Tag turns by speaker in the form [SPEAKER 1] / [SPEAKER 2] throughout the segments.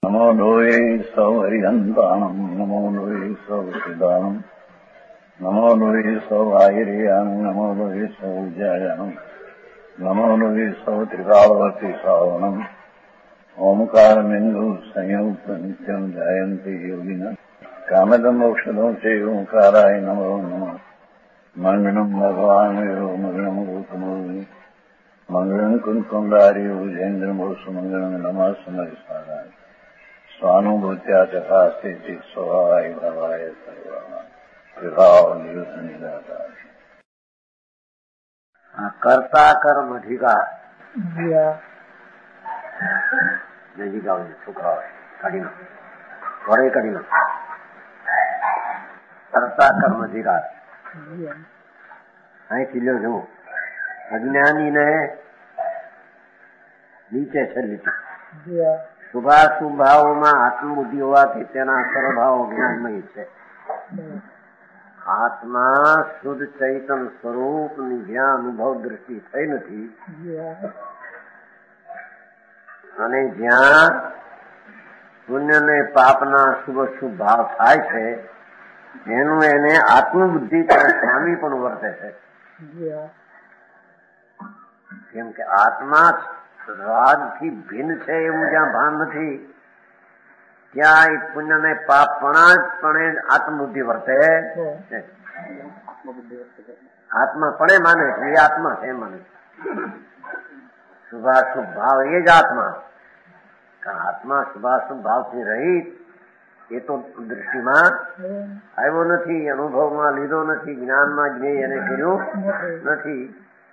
[SPEAKER 1] નમો લોહે સૌ હરિહંતાણમ નમો લોહે સૌ સિદાનમ નમો લોહે સૌ આયર્યાણમ નમો લોહે સૌ જયાણમ નમો લોહે સૌ ત્રિકાળવતી શ્રાવણમ ઓમકારમિંદુ સંયુક્ત નિત્યમ જયંતિ યોગિના કામદમ ઔષધો છે ઓંકારાય નમો નમઃ મંગળમ ભગવાન વિરો મંગળમ ગૌતમોની મંગળમ કુંકુંડાર્યો જૈન્દ્રમો સુમંગળમ નમઃ સમરિસારાય સ્વાનુભૂત્યા ચકાસ્તે ચિત સ્વભાવાય ભાવાય સર્વમાં વિભાવ નિયુદ્ધ નિરાકાર.
[SPEAKER 2] કરતા કર્મ અધિકાર નજીક છોકરાઓ કાઢી નાખો, ઘરે કાઢી નાખો. કરતા કર્મ અધિકાર અહીંથી લ્યો જુઓ. અજ્ઞાનીને નીચે છે લીટી. શુભાશુભ ભાવોમાં આત્મબુદ્ધિ હોવાથી તેના સર્વભાવો જ્ઞાનમય છે. આત્મા શુદ્ધ ચૈતન સ્વરૂપની જ્યાં અનુભવ દ્રષ્ટિ થઈ નથી અને જ્યાં પુણ્ય ને પાપના શુભ ભાવ થાય છે એનું એને આત્મબુદ્ધિ સ્વામી પણ વર્તે છે. કેમ કે આત્મા રાગથી ભિન્ન છે એવું જ્યાં ભાન નથી ત્યાં પુણ્ય ને પાપ પણ આત્મબુદ્ધિ વર્તે છે. આત્મા પણ માને છે એ આત્મા છે માને શુભાશુભ ભાવ એ જ આત્મા. કારણ આત્મા શુભાશુભ ભાવથી રહિત એ તો દૃષ્ટિમાં આવ્યો નથી, અનુભવમાં લીધો નથી, જ્ઞાનમાં જ્ઞેય એને કર્યું નથી.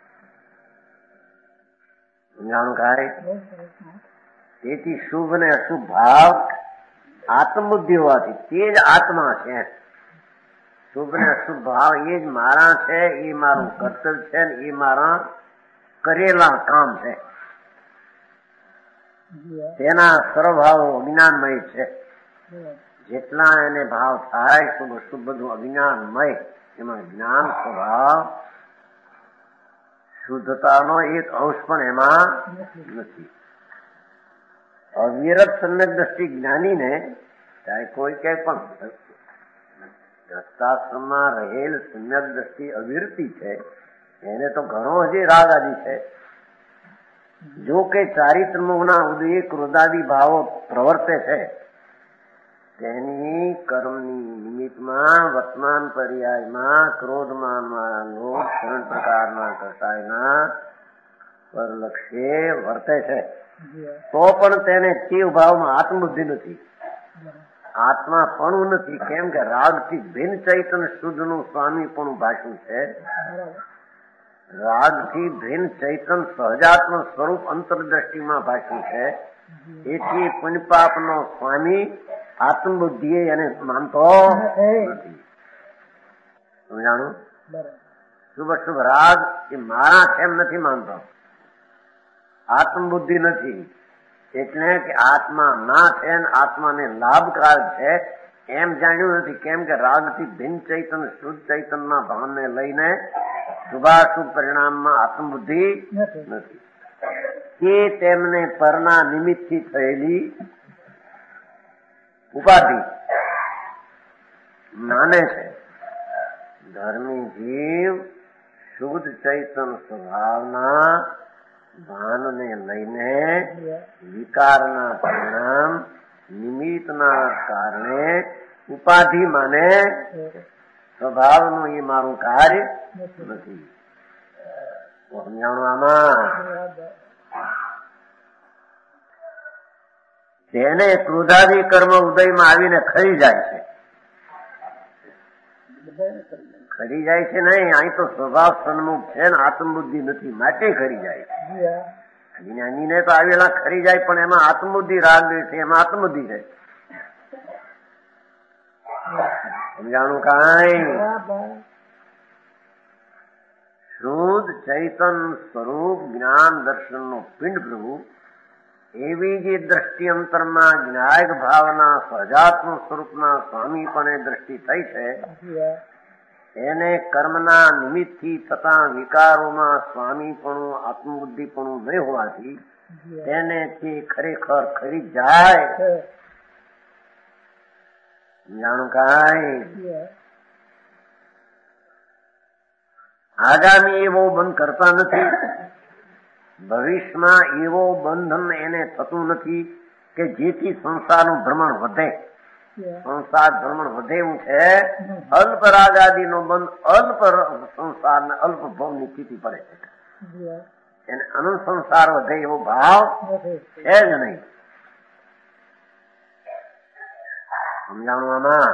[SPEAKER 2] જાણું કાંઈ તેથી શુભ ને અશુભ ભાવ આત્મબુદ્ધિ હોવાથી તે જ આત્મા છે. શુભ ને અશુભ ભાવ એ જ મારા છે, એ મારું કર્તવ્ય છે, એ મારા કરેલા કામ છે. તેના સર્વભાવો અજ્ઞાનમય છે. જેટલા એને ભાવ થાય શુભ અશુભ બધું અજ્ઞાનમય. એમાં જ્ઞાન સ્વભાવ શુદ્ધતાનો એક અંશ પણ એમાં નથી. અવિરત સમ્યક દ્રષ્ટિ જ્ઞાનીને ચાહે કોઈ કે પણ દત્તાશ્રમમાં રહેલ સમ્યક દ્રષ્ટિ અવિરતી છે એને તો ઘણો હજી રાગ આદિ છે. જો કે ચારિત્રમોના ઉદય ક્રોધાદી ભાવો પ્રવર્તે છે તેની કર્મની નિમિત્તમાં વર્તમાન પર્યાયમાં ક્રોધમાનમાં લોક 3 પ્રકારના કસાયના પરલક્ષે વર્તે છે તો પણ તેને તે ભાવમાં આત્મબુદ્ધિ નથી, આત્મા પણ નથી. કેમ કે રાગથી ભિન્ન ચૈતન શુદ્ધનું સ્વામી પણ ભાષું છે. રાગથી ભિન્ન ચૈતન સહજાત્મ સ્વરૂપ અંતરદ્રષ્ટિમાં ભાષું છે. એથી પુણ્યપાપનો સ્વામી આત્મબુદ્ધિ એને માનતો નથી. સમજાણું? શુભ શુભ રાગ એ મારા છે એમ નથી માનતો, આત્મબુદ્ધિ નથી. એટલે કે આત્મા ના છે ને આત્માને લાભકારક છે એમ જાણ્યું નથી. કેમ કે રાગથી ભિન્ન ચૈતન શુદ્ધ ચૈતનના ભાવને લઈને શુભાશુભ પરિણામમાં આત્મબુદ્ધિ નથી. તે તેમને પરના નિમિત્તથી થયેલી ઉપાધિ માને છે. ધર્મી જીવ શુદ્ધ ચૈતન સ્વભાવના ભાનને લઈને વિકારના પરિણામ નિમિત્તના કારણે ઉપાધિ માને સ્વભાવનું એ મારું કાર્ય નથી. સમજાણું? આમાં તેને ક્રોધાદી કર્મ ઉદયમાં આવીને ખરી જાય છે. ખરી જાય છે નહીં, અહીં તો સ્વભાવ સન્મુખ છે ને આત્મબુદ્ધિ નથી માટે ખરી જાય છે. જ્ઞાનીને તો આવેલા ખરી જાય પણ એમાં આત્મબુદ્ધિ રાગ છે, એમાં આત્મબુદ્ધિ છે. સમજાણું કાંઈ? શુદ્ધ ચૈતન સ્વરૂપ જ્ઞાન દર્શનનો પિંડ પ્રભુ એવી જે દ્રષ્ટિ અંતરમાં જ્ઞાયક ભાવના સહજાત્મ સ્વરૂપના સ્વામીપણે દ્રષ્ટિ થઈ છે એને કર્મના નિમિત્તથી થતા વિકારોમાં સ્વામીપણું આત્મબુદ્ધિપણું નહીં હોવાથી તેને તે ખરેખર ખરી જાય જાણું કાંઈ આગામી એવો બંધ કરતા નથી, ભવિષ્યમાં એવો બંધન એને થતું નથી કે જેથી સંસારનું ભ્રમણ વધે. સંસાર ભ્રમણ વધે એવું છે, અલ્પ રાગ આદિ નો બંધ અલ્પ સંસાર ને અલ્પ ભોગ ની સ્થિતિ પડે છે. એને અનંત સંસાર વધે એવો ભાવ છે જ નહીં. સમજાણું આમાં?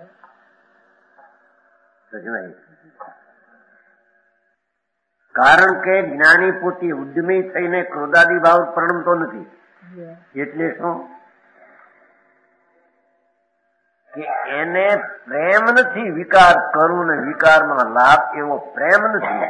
[SPEAKER 2] કારણ કે જ્ઞાની પોતે ઉદ્યમી થઈને ક્રોધાદી ભાવ પ્રણમતો નથી. એટલે શું કે એને પ્રેમ નથી, વિકાર કરું ને વિકારમાં લાભ એવો પ્રેમ નથી.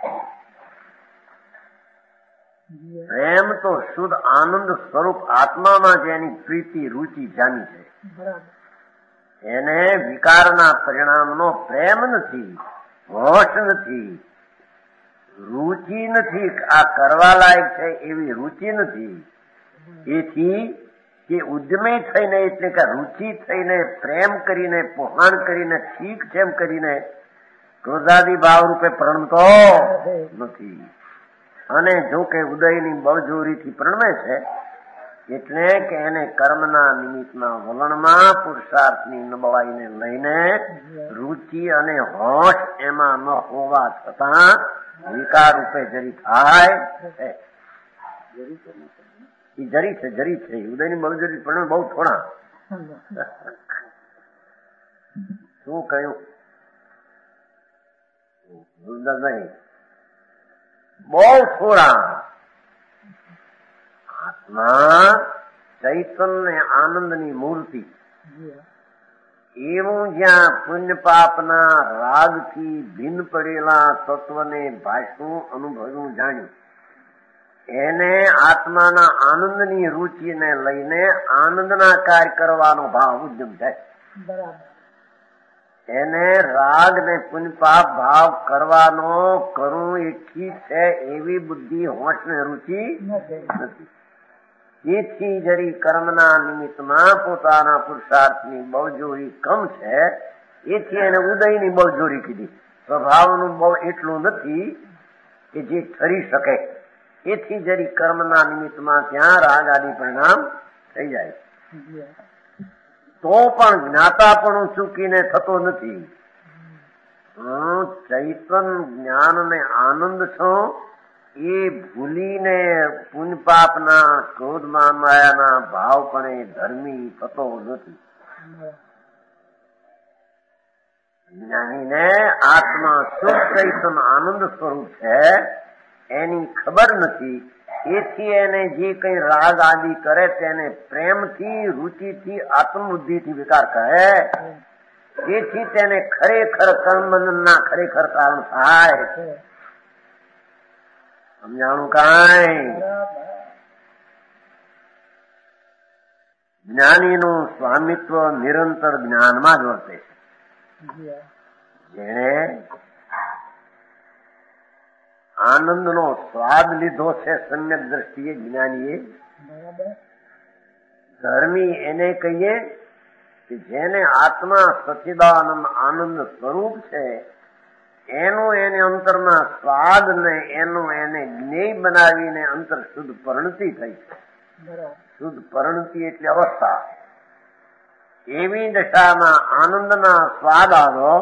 [SPEAKER 2] પ્રેમ તો શુદ્ધ આનંદ સ્વરૂપ આત્મામાં જેની પ્રીતિ રૂચિ જામી છે, એને વિકારના પરિણામનો પ્રેમ નથી, હોશ નથી, રૂચિ નથી. આ કરવા લાયક છે એવી રૂચિ નથી. એથી કે ઉદ્યમી થઈને એટલે કે રૂચિ થઈને પ્રેમ કરીને પોહાણ કરીને ઠીક છે એમ કરીને ક્રોધાદી ભાવ રૂપે પ્રણમતો નથી. અને જો કે ઉદયની બળજોરીથી પ્રણમે છે એટલે કે એને કર્મના નિમિત્તના વલણમાં પુરુષાર્થની નબળાઈને લઈને રૂચિ અને હોશ એમાં ન હોવા છતાં વિકાર રૂપે જરી થાય છે. જરી છે ઉદયની બળજોરી પ્રણમે બહુ થોડા. શું કહ્યું ગુરુદાસભાઈ? બહુ થોડા. આત્મા ચૈતન્ય આનંદની મૂર્તિ એવું જ્યાં પુણ્ય પાપના રાગથી ભિન્ન પડેલા તત્વને ભાષવું, અનુભવવું, જાણ્યું, એને આત્માના આનંદની રૂચિને લઈને આનંદના કાર્ય કરવાનો ભાવ ઉદ્યમ થાય. એને રાગ ને પુણ્ય પાપ ભાવ કરવાનો કરું એ ઠીક છે એવી બુદ્ધિ, હોશ ને રૂચિ નથી. તેથી જરી કર્મના નિમિત્તમાં પોતાના પુરુષાર્થની બળજોરી કમ છે, એથી એને ઉદયની બળજોરી કીધી. સ્વભાવનું બળ એટલું નથી કે જે ઠરી શકે. એથી જરી કર્મના નિમિત્તમાં ત્યાં રાગ આદિ પરિણામ થઈ જાય. તો પણ જ્ઞાતાપણું ચૂકીને થતો નથી. ચૈતન જ્ઞાન ને આનંદ છો એ ભૂલીને પુણ્ય પાપના ક્રોધમાં માયાના ભાવ પણ ધર્મી થતો નથી. જ્ઞાનીને આત્મા શુદ્ધ ચૈતન આનંદ સ્વરૂપ છે એની ખબર નથી. એથી એને જે કઈ રાગ આદિ કરે તેને પ્રેમથી, રૂચિથી, આત્મબુદ્ધિથી વિકાર કહે. તેથી તેને ખરેખર કર્મબંધનના ખરેખર કારણ થાય. સમજાણું કાંઈ? જ્ઞાનીનું સ્વામિત્વ નિરંતર જ્ઞાનમાં જ વર્તે છે. જેણે આનંદનો સ્વાદ લીધો છે સમ્યક દ્રષ્ટિએ જ્ઞાનીએ, ધર્મી એને કહીએ કે જેને આત્મા સચ્ચિદાનંદ આનંદ સ્વરૂપ છે એનું એને અંતરના સ્વાદ ને એનું એને જ્ઞેય બનાવીને અંતર શુદ્ધ પરિણતિ થઈ છે. શુદ્ધ પરિણતિ એટલે અવસ્થા. એવી દશામાં આનંદના સ્વાદ આવ્યો,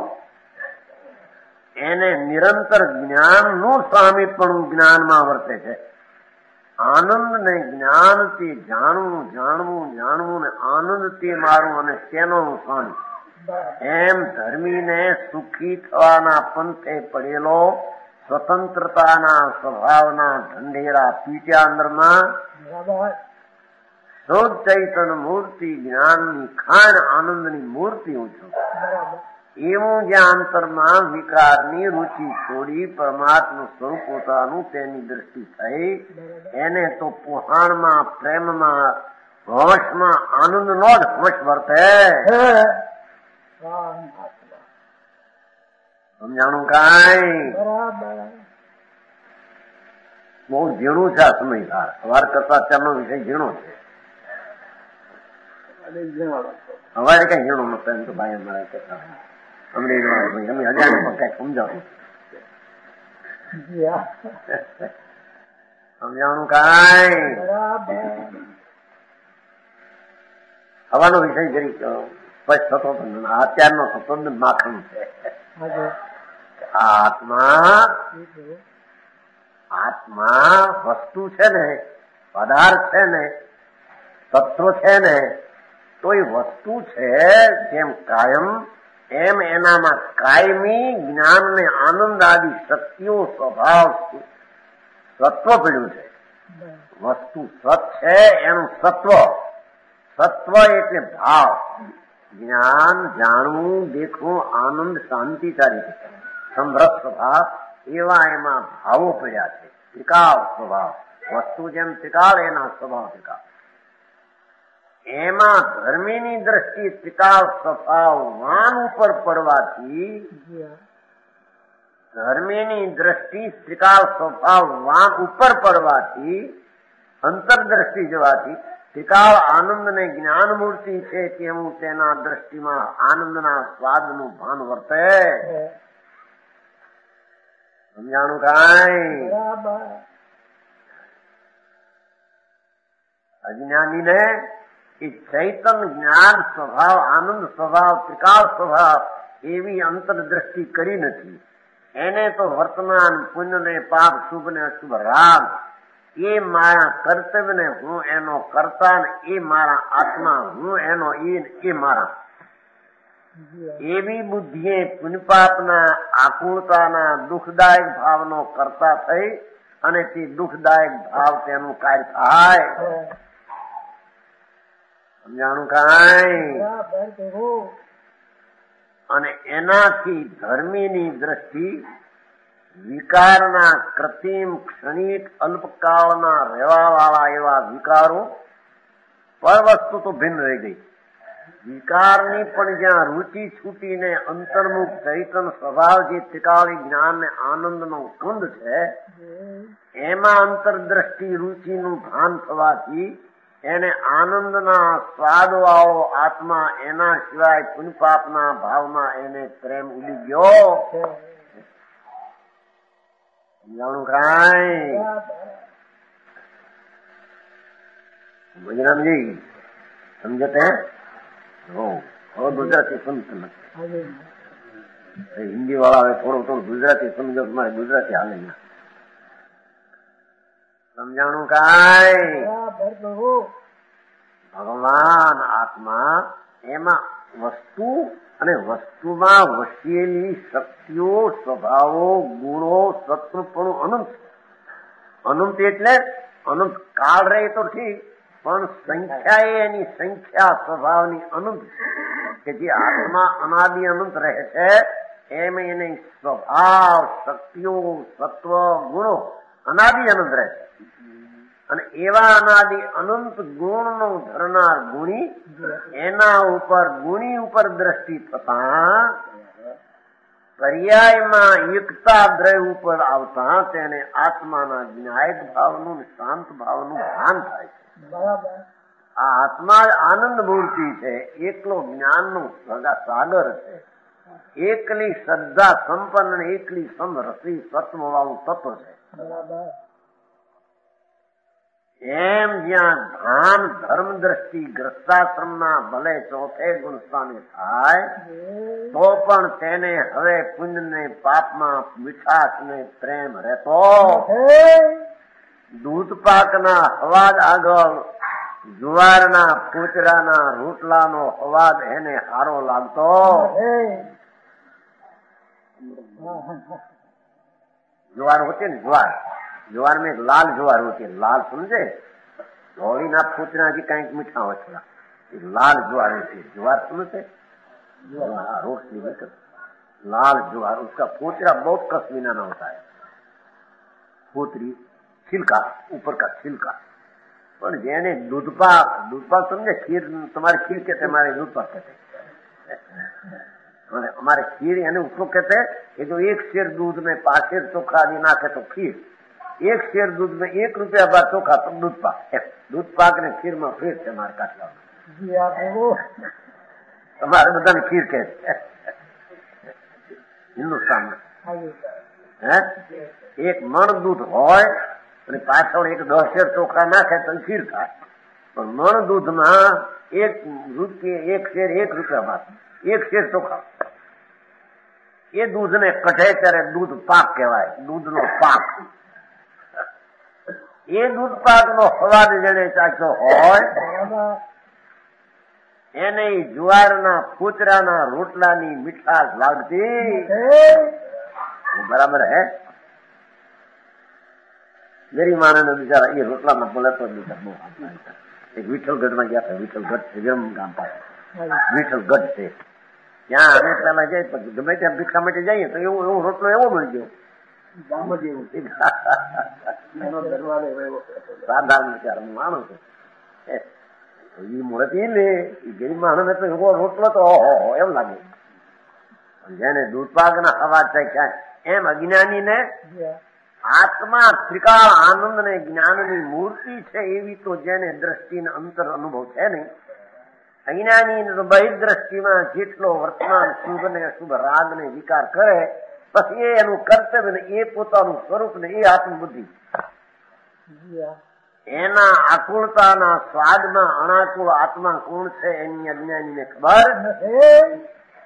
[SPEAKER 2] એને નિરંતર જ્ઞાનનું સ્વામીપણું જ્ઞાનમાં વર્તે છે. આનંદ ને જ્ઞાનથી જાણવું ને આનંદથી મારું અને તેનો હું સ્વામી. એમ ધર્મીને સુખી થવાના પંથે પડેલો સ્વતંત્રતાના સ્વભાવના ઢંઢેરા પીટ્યા અંદરમાં શુદ્ધ ચૈતન મૂર્તિ, જ્ઞાનની ખાણ, આનંદની મૂર્તિ હું છું. એવું જ્યાં અંતરમાં વિકારની રૂચિ છોડી પરમાત્મા સ્વરૂપ પોતાનું તેની દ્રષ્ટિ થઈ, એને તો પોહાણમાં, પ્રેમમાં, હોશમાં, આનંદ નો જ હોશ વર્તે. સમજાણું કાંઈ? બહુ ઝીણું છે આ સમયગાળ. સવાર કરતા અત્યારનો વિષય ઝીણો છે. અમારે કઈ ઝીણું નતું એમ તો ભાઈ અમારે કહેતા અમને અમે હજાર પણ કઈ સમજાવું સમજાવવાનું કાંઈ હવાનો વિષય જરી સ્પષ્ટ થતો અત્યારનો થતો માખણ છે. આત્મા વસ્તુ છે ને, પદાર્થ છે ને, તત્વ છે ને, તો એ વસ્તુ છે જેમ કાયમ એમ એનામાં કાયમી જ્ઞાન ને આનંદ આદિ શક્તિઓ સ્વભાવ સત્વ પડ્યું છે. વસ્તુ સત છે એનું સત્વ, સત્વ એટલે ભાવ, જ્ઞાન, જાણવું, દેખવું, આનંદ, શાંતિ ચાલી સમરસ સ્વભાવ એવા એમાં ભાવો પડ્યા છે. ત્રિકાળ સ્વભાવ, વસ્તુ જેમ ત્રિકાળ એના સ્વભાવ ત્રિકાળ. એમાં ધર્મીની દ્રષ્ટિ ત્રિકાળ સ્વભાવ વાન ઉપર પડવાથી, ધર્મીની દ્રષ્ટિ ત્રિકાળ સ્વભાવ વાન ઉપર પડવાથી, અંતરદ્રષ્ટિ જવાથી ત્રિકાળ આનંદ ને જ્ઞાન મૂર્તિ છે તેવું તેના દ્રષ્ટિમાં આનંદના સ્વાદનું ભાન વર્તે. સમજાણું કાંઈ? અજ્ઞાનીને એ ચૈતન જ્ઞાન સ્વભાવ, આનંદ સ્વભાવ, ત્રિકાળ સ્વભાવ એવી અંતરદ્રષ્ટિ કરી નથી. એને તો વર્તમાન પુણ્ય ને પાપ, શુભ ને અશુભ રાગ, એ મારા કર્તવ્ય ને હું એનો કરતા ને એ મારા આત્મા, હું એનો એ મારા, એવી બુદ્ધિએ પુણ્યપાપના આકુળતાના દુઃખદાયક ભાવનો કરતા થઈ અને તે દુઃખદાયક ભાવ તેનું કાર્ય થાય. સમજાણું કાંઈ? અને એનાથી ધર્મીની દ્રષ્ટિ વિકારના કૃત્રિમ ક્ષણિક અલ્પકાળના રહેવા વાળા એવા વિકારો પર વસ્તુ તો ભિન્ન રહી ગઈ. વિકારની પણ જ્યાં રુચિ છૂટીને અંતર્મુખ ચૈતન સ્વભાવ જે ત્રિકાળી જ્ઞાન ને આનંદનો કુંડ છે એમાં અંતરદ્રષ્ટિ રુચિનું ભાન થવાથી એને આનંદના સ્વાદ વાળો આત્મા, એના સિવાય પુણ્યપાપના ભાવમાં એને પ્રેમ ઉડી ગયો. સમજાણું કાંઈ? બજરામજી સમજતે? ગુજરાતી સમજતો નથી. હિન્દી વાળા હવે થોડું ગુજરાતી સમજો, મારે ગુજરાતી હાલે ના. સમજાણું કાંઈ? ભગવાન આત્મા એમાં વસ્તુ અને વસ્તુમાં વસેલી શક્તિઓ, સ્વભાવો, ગુણો, સત્વપણું અનંત. અનંત એટલે અનંત કાળ રહે તો ઠીક, પણ સંખ્યા એની સંખ્યા સ્વભાવની અનંત કે જે આત્મા અનાદિ અનંત રહે છે એમ એની સ્વભાવ, શક્તિઓ, સત્વ, ગુણો અનાદિ અનંત રહે છે. અને એવા અનાદિ અનંત ગુણનો ધરનાર ગુણી, એના ઉપર ગુણી ઉપર દ્રષ્ટિ થતા પર્યાયમાં એકતા દ્રય ઉપર આવતા તેને આત્માના જ્ઞાયક ભાવનું, શાંત ભાવનું ભાન થાય છે. આ આત્મા આનંદ મૂર્તિ છે, એકલો જ્ઞાનનો સાગર છે, એકલી શ્રદ્ધા સંપન્ન, એકલી સમરસી સત્વ વાળું તત્વ છે. એમ જ્યાં ભાન ધર્મ દ્રષ્ટિ ગ્રસ્તાશ્રમના ભલે ચોથે ગુણસ્થાને થાય તો પણ તેને હવે પુણ્ય ને પાપમાં મીઠાશ ને પ્રેમ રહેતો. દૂધ પાકના અવાજ આગળ જુવારના પૂતરાના રોટલાનો અવાજ એને સારો લાગતો. ज्वार होते ना, ज्वार में एक लाल ज्वार होती है, लाल समझे, धोली ना पूछना की कहीं मीठा हो थोड़ा, लाल ज्वार होती है, ज्वार समझते, रोशनी लेकर लाल ज्वार, उसका पोतरा बहुत कस्मीना ना होता है, पोतरी छिलका, ऊपर का छिलका, पर जेने दूधपाक समझे, खीर तुम्हारे खीर कहते, हमारे दूधपाक कहते, हमारे खीर यानी उसको कहते हैं ये जो एक शेर दूध में 5 शेर चोखा आदि नाखे तो खीर, एक शेर दूध में 1 रुपया बाद चोखा तो दूध पाक ने खीर में फिर से मार काट તમારે બધાને ખીર કહે છે હિન્દુસ્તાનમાં. હે, એક મણ દૂધ હોય અને પાછળ એક 10 શેર ચોખા નાખે તો ખીર થાય. પણ મણ દૂધમાં એક શેર ₹1 એક શેર ચોખા. એ દૂધને કઢે ત્યારે દૂધ પાક કહેવાય, દૂધનો પાક. એ દૂધ પાકનો સ્વાદ જેને ચાખ્યો હોય એને જુવારના પૂતરાના રોટલાની મીઠાશ લાગતી. બરાબર હે? ગરીબ માણસ બિચારા એ રોટલામાં બોલે તો એક વિઠ્ઠલગઢમાં ગયા હતા. વિઠ્ઠલગઢ છે, વિરમ ગામ પાસે વિઠ્ઠલગઢ છે. ત્યાં અમે પેલા જાય ગમે ત્યાં ભીક્ષા માટે જઈએ તો એવો રોટલો એવો મળી ગયો. સાધારણ વિચાર માણસ એ મળતી ને એ ગરીબ માણસ તો એવો રોટલો તો એમ લાગે. જેને દૂધપાકના અવાજ થાય એમ અજ્ઞાની ને આત્મા ત્રિકાળ આનંદ ને જ્ઞાનની મૂર્તિ છે એવી તો જેને દ્રષ્ટિને અંતર અનુભવ છે નહીં. અજ્ઞાની બહિર્દ્રષ્ટિમાં જેટલો વર્તમાન શુભ ને અશુભ રાગ ને વિકાર કરે પછી એ એનું કર્તવ્ય ને એ પોતાનું સ્વરૂપ ને એ આત્મબુદ્ધિ. એના આકુળતાના સ્વાદમાં અનાકુળ આત્મા કોણ છે એની અજ્ઞાનીને ખબર નથી.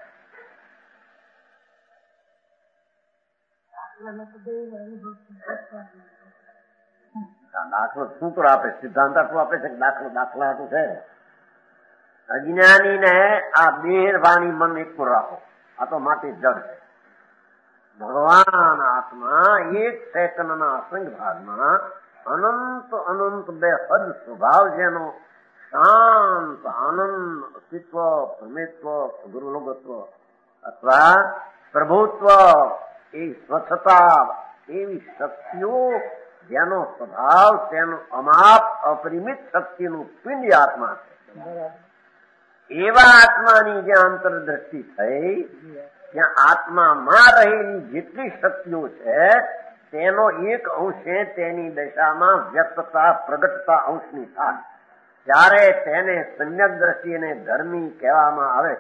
[SPEAKER 2] દાખલો સૂત્ર આપે, સિદ્ધાંત આટલું આપે છે કે દાખલા આટલું છે. અજ્ઞાની ને આ બેરવાણી મન એક રાખો, આ તો માટી જડ છે. ભગવાન આત્મા એક સેકન્ડના અસંગ ભાગમાં અનંત બેહદ સ્વભાવ જેનો શાંત આનંદ અસ્તિત્વ પરમેત્વ ગુરુલોકત્વ અથવા પ્રભુત્વ એ સ્વચ્છતા એવી શક્તિઓ જેનો સ્વભાવ તેનું અમાપ અપરિમિત શક્તિનું પિંડ આત્મા છે. એવા આત્માની જ્યાં અંતરદ્રષ્ટિ થઈ ત્યાં આત્મામાં રહેલી જેટલી શક્તિઓ છે તેનો એક અંશે તેની દશામાં વ્યક્તતા પ્રગટતા અંશની થાય ત્યારે તેને સમ્યક દ્રષ્ટિને ધર્મી કહેવામાં આવે.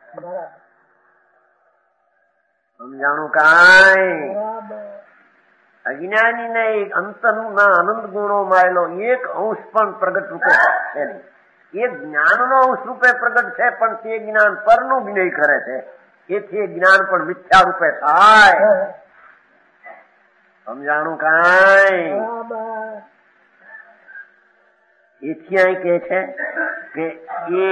[SPEAKER 2] સમજાણું કાંઈ? અજ્ઞાની ને અંતરના આનંદ ગુણો માયેલો એક અંશ પણ પ્રગટ રૂપે છે નહીં. એ જ્ઞાનનો અંશ રૂપે પ્રગટ છે પણ તે જ્ઞાન પરનું જ્ઞેય કરે છે એથી જ્ઞાન પણ મિથ્યા રૂપે થાય. સમજાણું કાંઈ? એથી અહીં કે છે કે એ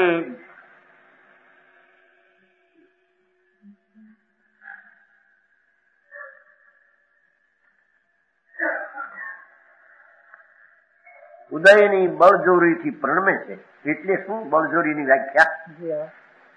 [SPEAKER 2] ઉદયની બળજોરીથી પ્રણમે છે. એટલે શું બળજોરીની વ્યાખ્યા?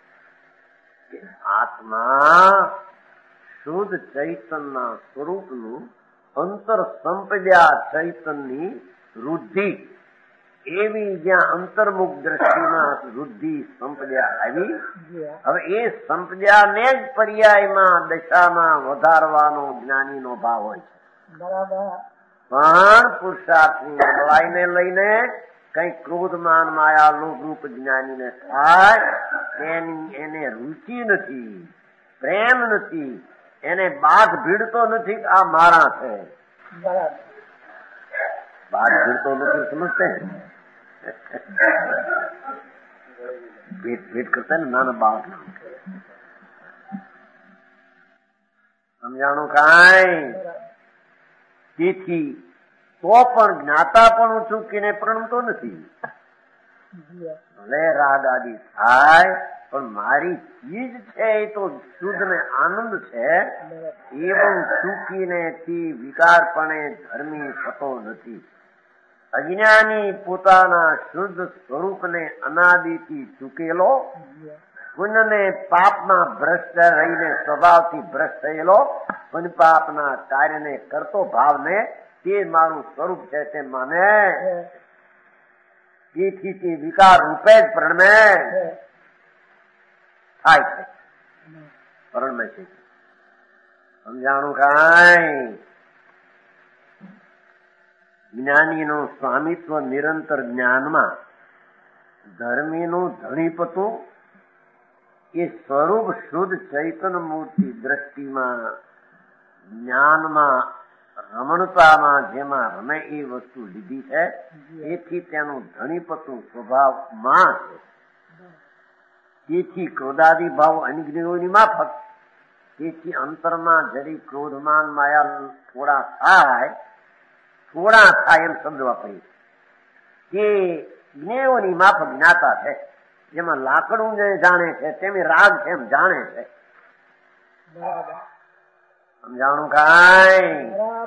[SPEAKER 2] આત્મા શુદ્ધ ચૈતનના સ્વરૂપનું અંતર સંપદ્યા ચૈતનની વૃદ્ધિ એવી જ્યાં અંતર્મુખ દ્રષ્ટિમાં વૃદ્ધિ સંપદ્યા આવી. હવે એ સંપદ્યાને જ પર્યાયમાં દશામાં વધારવાનો જ્ઞાનીનો ભાવ હોય છે. બરાબર. પણ પુરુષાર્થની નબળાઈને લઈને કઈ ક્રોધમાન માયા લોભરૂપ જ્ઞાનીને થાય એને રુચિ નથી, પ્રેમ નથી, એને બાઘ ભીડતો નથી આ મારા છે. બાઘ ભીડતો નથી સમજતે? ભેટ ભેટ કરતા ને નાના બાળક. સમજાણું કાંઈ? તેથી તો પણ જ્ઞાતા પણ ચૂકીને પ્રણમતો નથી. ભલે રાગ આદિ થાય પણ મારી ચીજ છે એ તો શુદ્ધ ને આનંદ છે એવું ચૂકીને થી વિકારપણે ધર્મી થતો નથી. અજ્ઞાની પોતાના શુદ્ધ સ્વરૂપને અનાદિથી ચૂકેલો પુણ્યને પાપમાં ભ્રષ્ટ રહીને સ્વભાવથી ભ્રષ્ટ થયેલો પુણ્ય પાપના કાર્યને કરતો ભાવને તે મારું સ્વરૂપ છે તે માને તેથી તે વિકાર રૂપે જ પ્રણમે થાય છે, પ્રણમે છે. સમજાણું કાંઈ? જ્ઞાનીનું સ્વામિત્વ નિરંતર જ્ઞાનમાં ધર્મીનું ધણીપતું એ સ્વરૂપ શુદ્ધ ચૈતન્ય મૂર્તિ દ્રષ્ટિમાં જ્ઞાનમાં રમણતામાં જેમાં રમે એ વસ્તુ લીધી છે એથી તેનું ધણીપતું સ્વભાવમાં છે. તેથી ક્રોધાદી ભાવ અનિગ્રહોની માફક તેથી અંતરમાં જરી ક્રોધમાન માયા થોડા થાય એમ શબ્દ વાપરીએ તે જ્ઞેયોની માફક જ્ઞાતા છે. જેમાં લાકડું જે જાણે છે તેમ રાગ છે એમ જાણે છે. સમજાણું કાંઈ?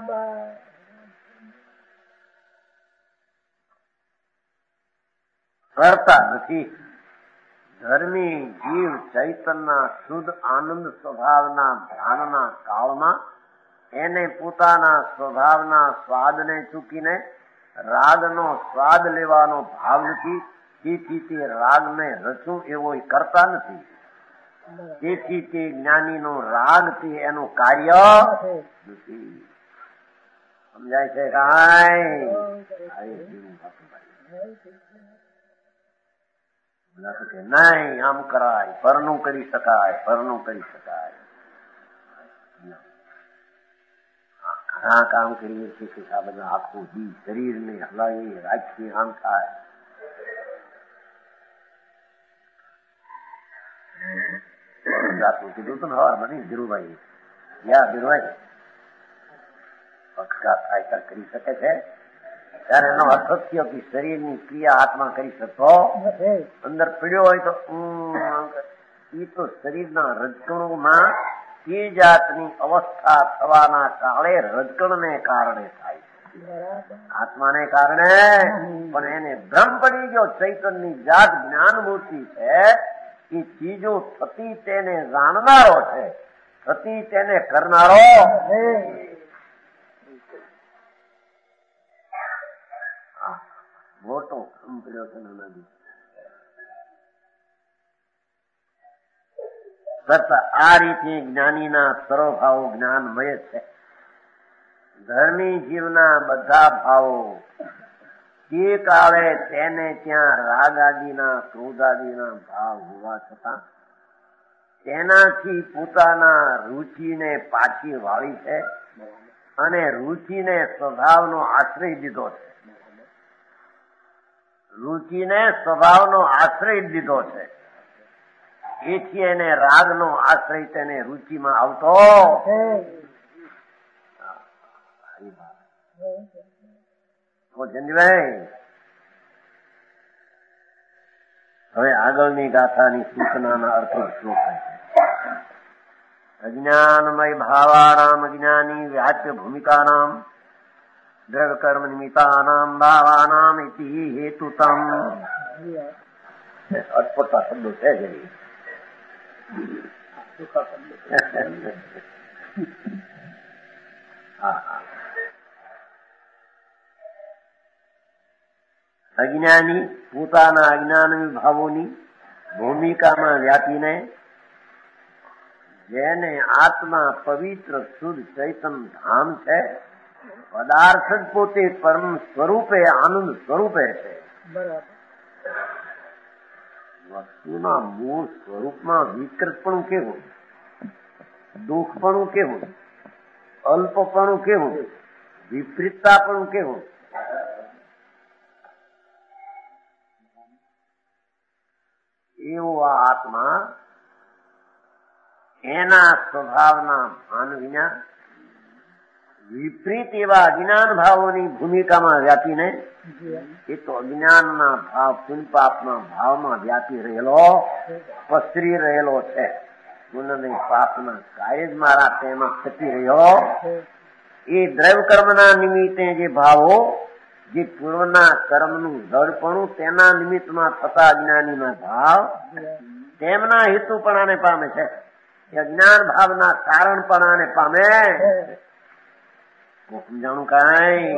[SPEAKER 2] કરતા નથી. ધર્મી જીવ ચૈતનના શુદ્ધ આનંદ સ્વભાવના ધ્યાનના કાળમાં એને પોતાના સ્વભાવના સ્વાદને ચૂકીને રાગનો સ્વાદ લેવાનો ભાવ નથી. તેથી તે રાગને રચું એવો કરતા નથી. તેથી તે જ્ઞાનીનો રાગ તે એનું કાર્ય નથી. સમજાય છે કાંઈ? નહીં આમ કરાય, પરનું કરી શકાય. ઘણા કામ કરીએ છીએ કે આ બધા આખું જીવ શરીરને હલાવીએ રાખીએ આમ થાય. કીધું તો હવાર બની ધીરુભાઈ ધીરુભાઈ પક્ષઘાત થાય કરી શકે છે ત્યારે એનો અર્થ થયો કે શરીરની ક્રિયા આત્મા કરી શકતો અંદર પીડ્યો હોય તો એ તો શરીરના રજકણોમાં તે જાતની અવસ્થા થવાના કાળે રજકણને કારણે થાય છે. આત્માને કારણે પણ એને ભ્રમ પડી ગયો. ચૈતન્યની જાત જ્ઞાન મૂર્તિ છે એ ચીજો થતી તેને જાણનારો છે, થતી તેને કરનારો. મોટો ભ્રમ પડ્યો છે નાનાજી. કરતા આ રીતે જ્ઞાનીના સર્વભાવો જ્ઞાનમય છે. ધર્મી જીવના બધા ભાવો તે કાળે તેને ત્યાં રાગ આદિના ક્રોધ આદિના ભાવ હોવા છતાં તેનાથી પોતાના રુચિને પાછી વાળી છે અને રુચિને સ્વભાવનો આશ્રય દીધો છે. એથી એને રાગનો આશ્રય તેને રુચિમાં આવતો. જંજભાઈ હવે આગળની ગાથાની સૂચનાના અર્થો શ્લોક છે. અજ્ઞાનમય ભાવાનામ અજ્ઞાની વ્યાચ્ય ભૂમિકાનામ દ્રવ્ય કર્મ નિમિત્તાનામ ભાવાનામ ઇતિ હેતુતમ. અટપટા શબ્દો છે જ. અજ્ઞાની પોતાના અજ્ઞાન ભાવોની ભૂમિકામાં વ્યાપીને જેને આત્મા પવિત્ર શુદ્ધ ચૈતન ધામ છે, પદાર્થ જ પોતે પરમ સ્વરૂપે આનંદ સ્વરૂપે છે. વસ્તુના મૂળ સ્વરૂપમાં વિકૃતપણું કેવું, દુઃખપણું કેવું, અલ્પપણું કેવું, વિપરીતતાપણું કેવું, એવો આ આત્મા એના સ્વભાવના ભાન વિના વિપરીત એવા અજ્ઞાન ભાવોની ભૂમિકામાં વ્યાપીને એ તો અજ્ઞાનના ભાવ પુણ્યપાપના ભાવમાં વ્યાપી રહેલો, પસરી રહેલો છે. પુણ્ય પાપના કાર્ય જ મારા તેમાં થતી રહ્યો. એ દ્રવ્ય કર્મના નિમિત્તે જે ભાવો, જે પૂર્વના કર્મનું દળપણું તેના નિમિત્તમાં થતા અજ્ઞાનીના ભાવ તેમના હેતુપણાને પામે છે. અજ્ઞાન ભાવના કારણપણાને પામે. સમજાણું કાંઈ?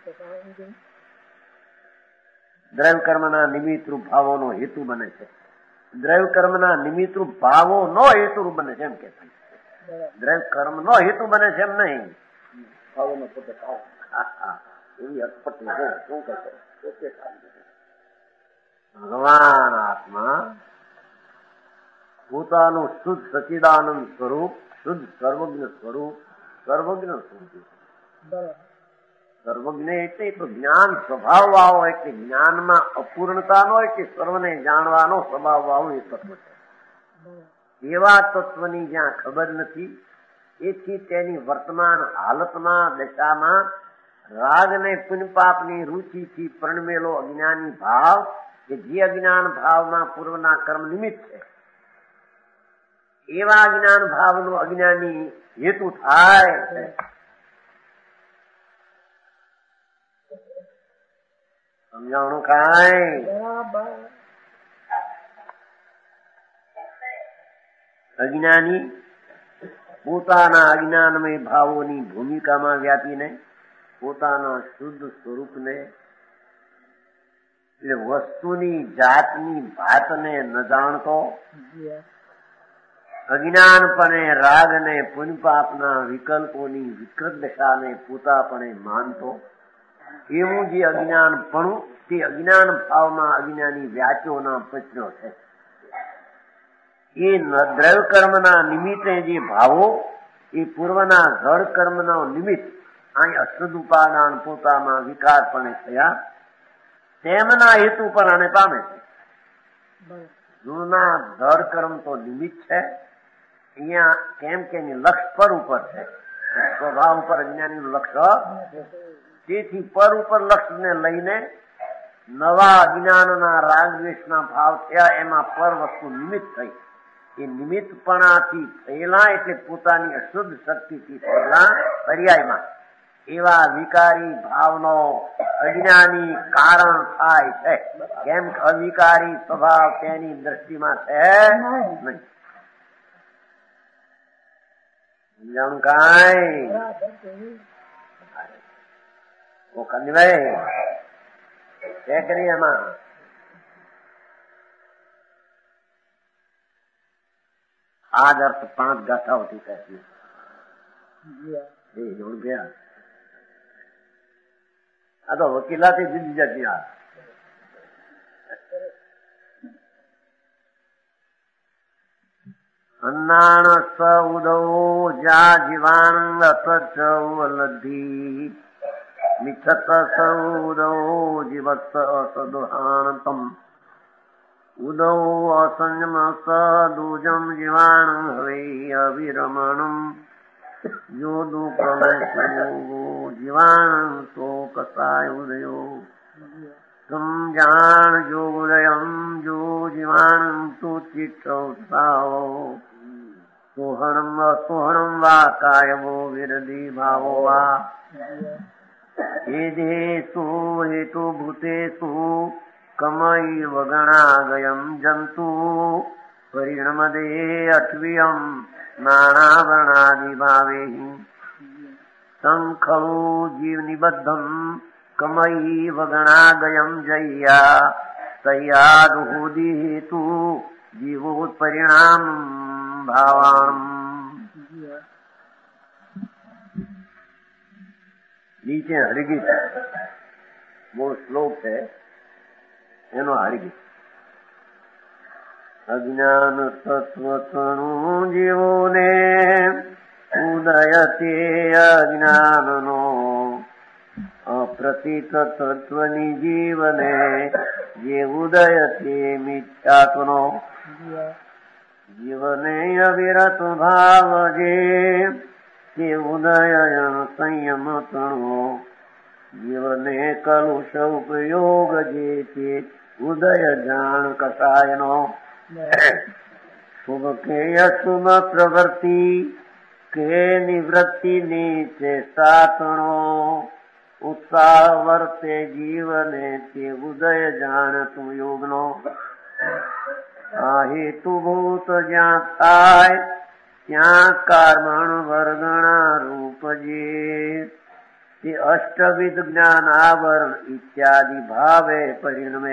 [SPEAKER 2] દ્રવ્ય કર્મના નિમિત્તરૂપ ભાવોનો હેતુ બને છે. દ્રવ્ય કર્મના નિમિત્તરૂપ ભાવો નો હેતુરૂપ બને છે એમ કે દ્રવ્ય કર્મ નો હેતુ બને છે એમ નહીં. ભાવોનો પોતે એવી અટપટ શું કરશે? ભગવાન આત્મા પોતાનું શુદ્ધ સચિદાનંદ સ્વરૂપ, શુદ્ધ સર્વજ્ઞ સ્વરૂપ, સર્વજ્ઞ સ્વરૂપ. સર્વજ્ઞ એટલે તો જ્ઞાન સ્વભાવ વાળો, એટલે જ્ઞાનમાં અપૂર્ણતાનો એટલે સર્વને જાણવાનો સ્વભાવ વાળું એ તત્વ છે. એવા તત્વની જ્યાં ખબર નથી, એથી તેની વર્તમાન હાલતમાં, દશામાં રાગ ને પુણ્યપાપની રુચિથી પરણમેલો અજ્ઞાની ભાવ, કે જે અજ્ઞાન ભાવમાં પૂર્વના કર્મ નિમિત્ત છે, એવા અજ્ઞાન ભાવનો અજ્ઞાની હેતુ થાય છે. સમજાણું કાંઈ? અજ્ઞાની પોતાના અજ્ઞાનમય ભાવોની ભૂમિકામાં વ્યાપીને પોતાના શુદ્ધ સ્વરૂપને, એટલે વસ્તુની જાતની ભાતને ન જાણતો, અજ્ઞાનપણે રાગને પુણ્યપાપના વિકલ્પોની વિકૃત દશાને પોતાપણે માનતો, એવું જે અજ્ઞાનપણું, તે અજ્ઞાન ભાવમાં અજ્ઞાની વ્યાચોના પચનો છે. એ દ્રવ્ય કર્મના નિમિત્તે જે ભાવો, એ પૂર્વના જળ કર્મના નિમિત્ત અહીં અશુદ્ધ ઉપાદાન પોતામાં વિકારપણે થયા, તેમના હેતુ પર આને પામે છે. જૂના જળ કર્મ તો નિમિત્ત છે, અહીંયા કેમ કે લક્ષ્ય પર ઉપર છે, સ્વભાવ ઉપર અજ્ઞાનીનું લક્ષ્ય. તેથી પર ઉપર લક્ષ્યને લઈને નવા અજ્ઞાનના રાગ દ્વેષના ભાવ થયા, એમાં પર વસ્તુ નિમિત્ત થઈ. એ નિમિત્તપણાથી થયેલા એટલે પોતાની અશુદ્ધ શક્તિથી થયેલા પર્યાયમાં એવા વિકારી ભાવનો અજ્ઞાની કારણ થાય છે. કેમ અવિકારી સ્વભાવ તેની દ્રષ્ટિમાં છે નહીં. સમજાણું કાંઈ? કંદભાઈ તે કરી એમાં આ જ અર્થ 5 ગાથાઓથી કહે છે. આ તો વકીલાથી જુદી જતી આ અન્નાણ સ ઉદો જા જીવાણ લધી મિથત સૌદો જીવત સદુહાણતમ ઉદો અસંયમ સદુજમ જીવાણ હવે અવિરમણમ યો દુઃખમો જીવાણ તો કસાય ઉદયો સમજાણ જો ઉદયમ જો જીવાણ તો ચિત્તોત્સાહો સોહણમ અસોહણમ વા કાયવો વિરધી ભાવો વા હેદેષુ હેતુ ભૂતેષુ કમૈવ ગણાગયમ જંતુ પરિણમદે અઠ્વિયમ નાણાવરણાદિભાવે સંખળુ જીવ નિબદ્ધમ કમૈવ ગણાગયમ જય્યા તૈયાદુહુદી હેતુ જીવોત પરિણામ ભાવામ. નીચે હરિગીત બહુ શ્લોક છે, એનો હરિગીત. અજ્ઞાન તત્વ તણુ જીવોને ઉદય તે અજ્ઞાનનો અપ્રતીત તત્વની જીવને જે ઉદય તે મિથ્યાત્વનો જીવને અવિરત ભાવ જે તે ઉદય સંયમ તણો જીવને કલુષ ઉપયોગ જે તે ઉદય જાણ કસાયનો શુભ કે અશુભ પ્રવૃત્તિ કે નિવૃત્તિ નીચે સાતણો ઉત્સાહ વર્તે જીવને તે ઉદય જાણતું યોગનો આ હેતુભૂત જ્યાં થાય ત્યાં કર્મણ વર્ગણા રૂપ જે તે અષ્ટવિધ જ્ઞાન આવરણ ઇત્યાદિ ભાવે પરિણમે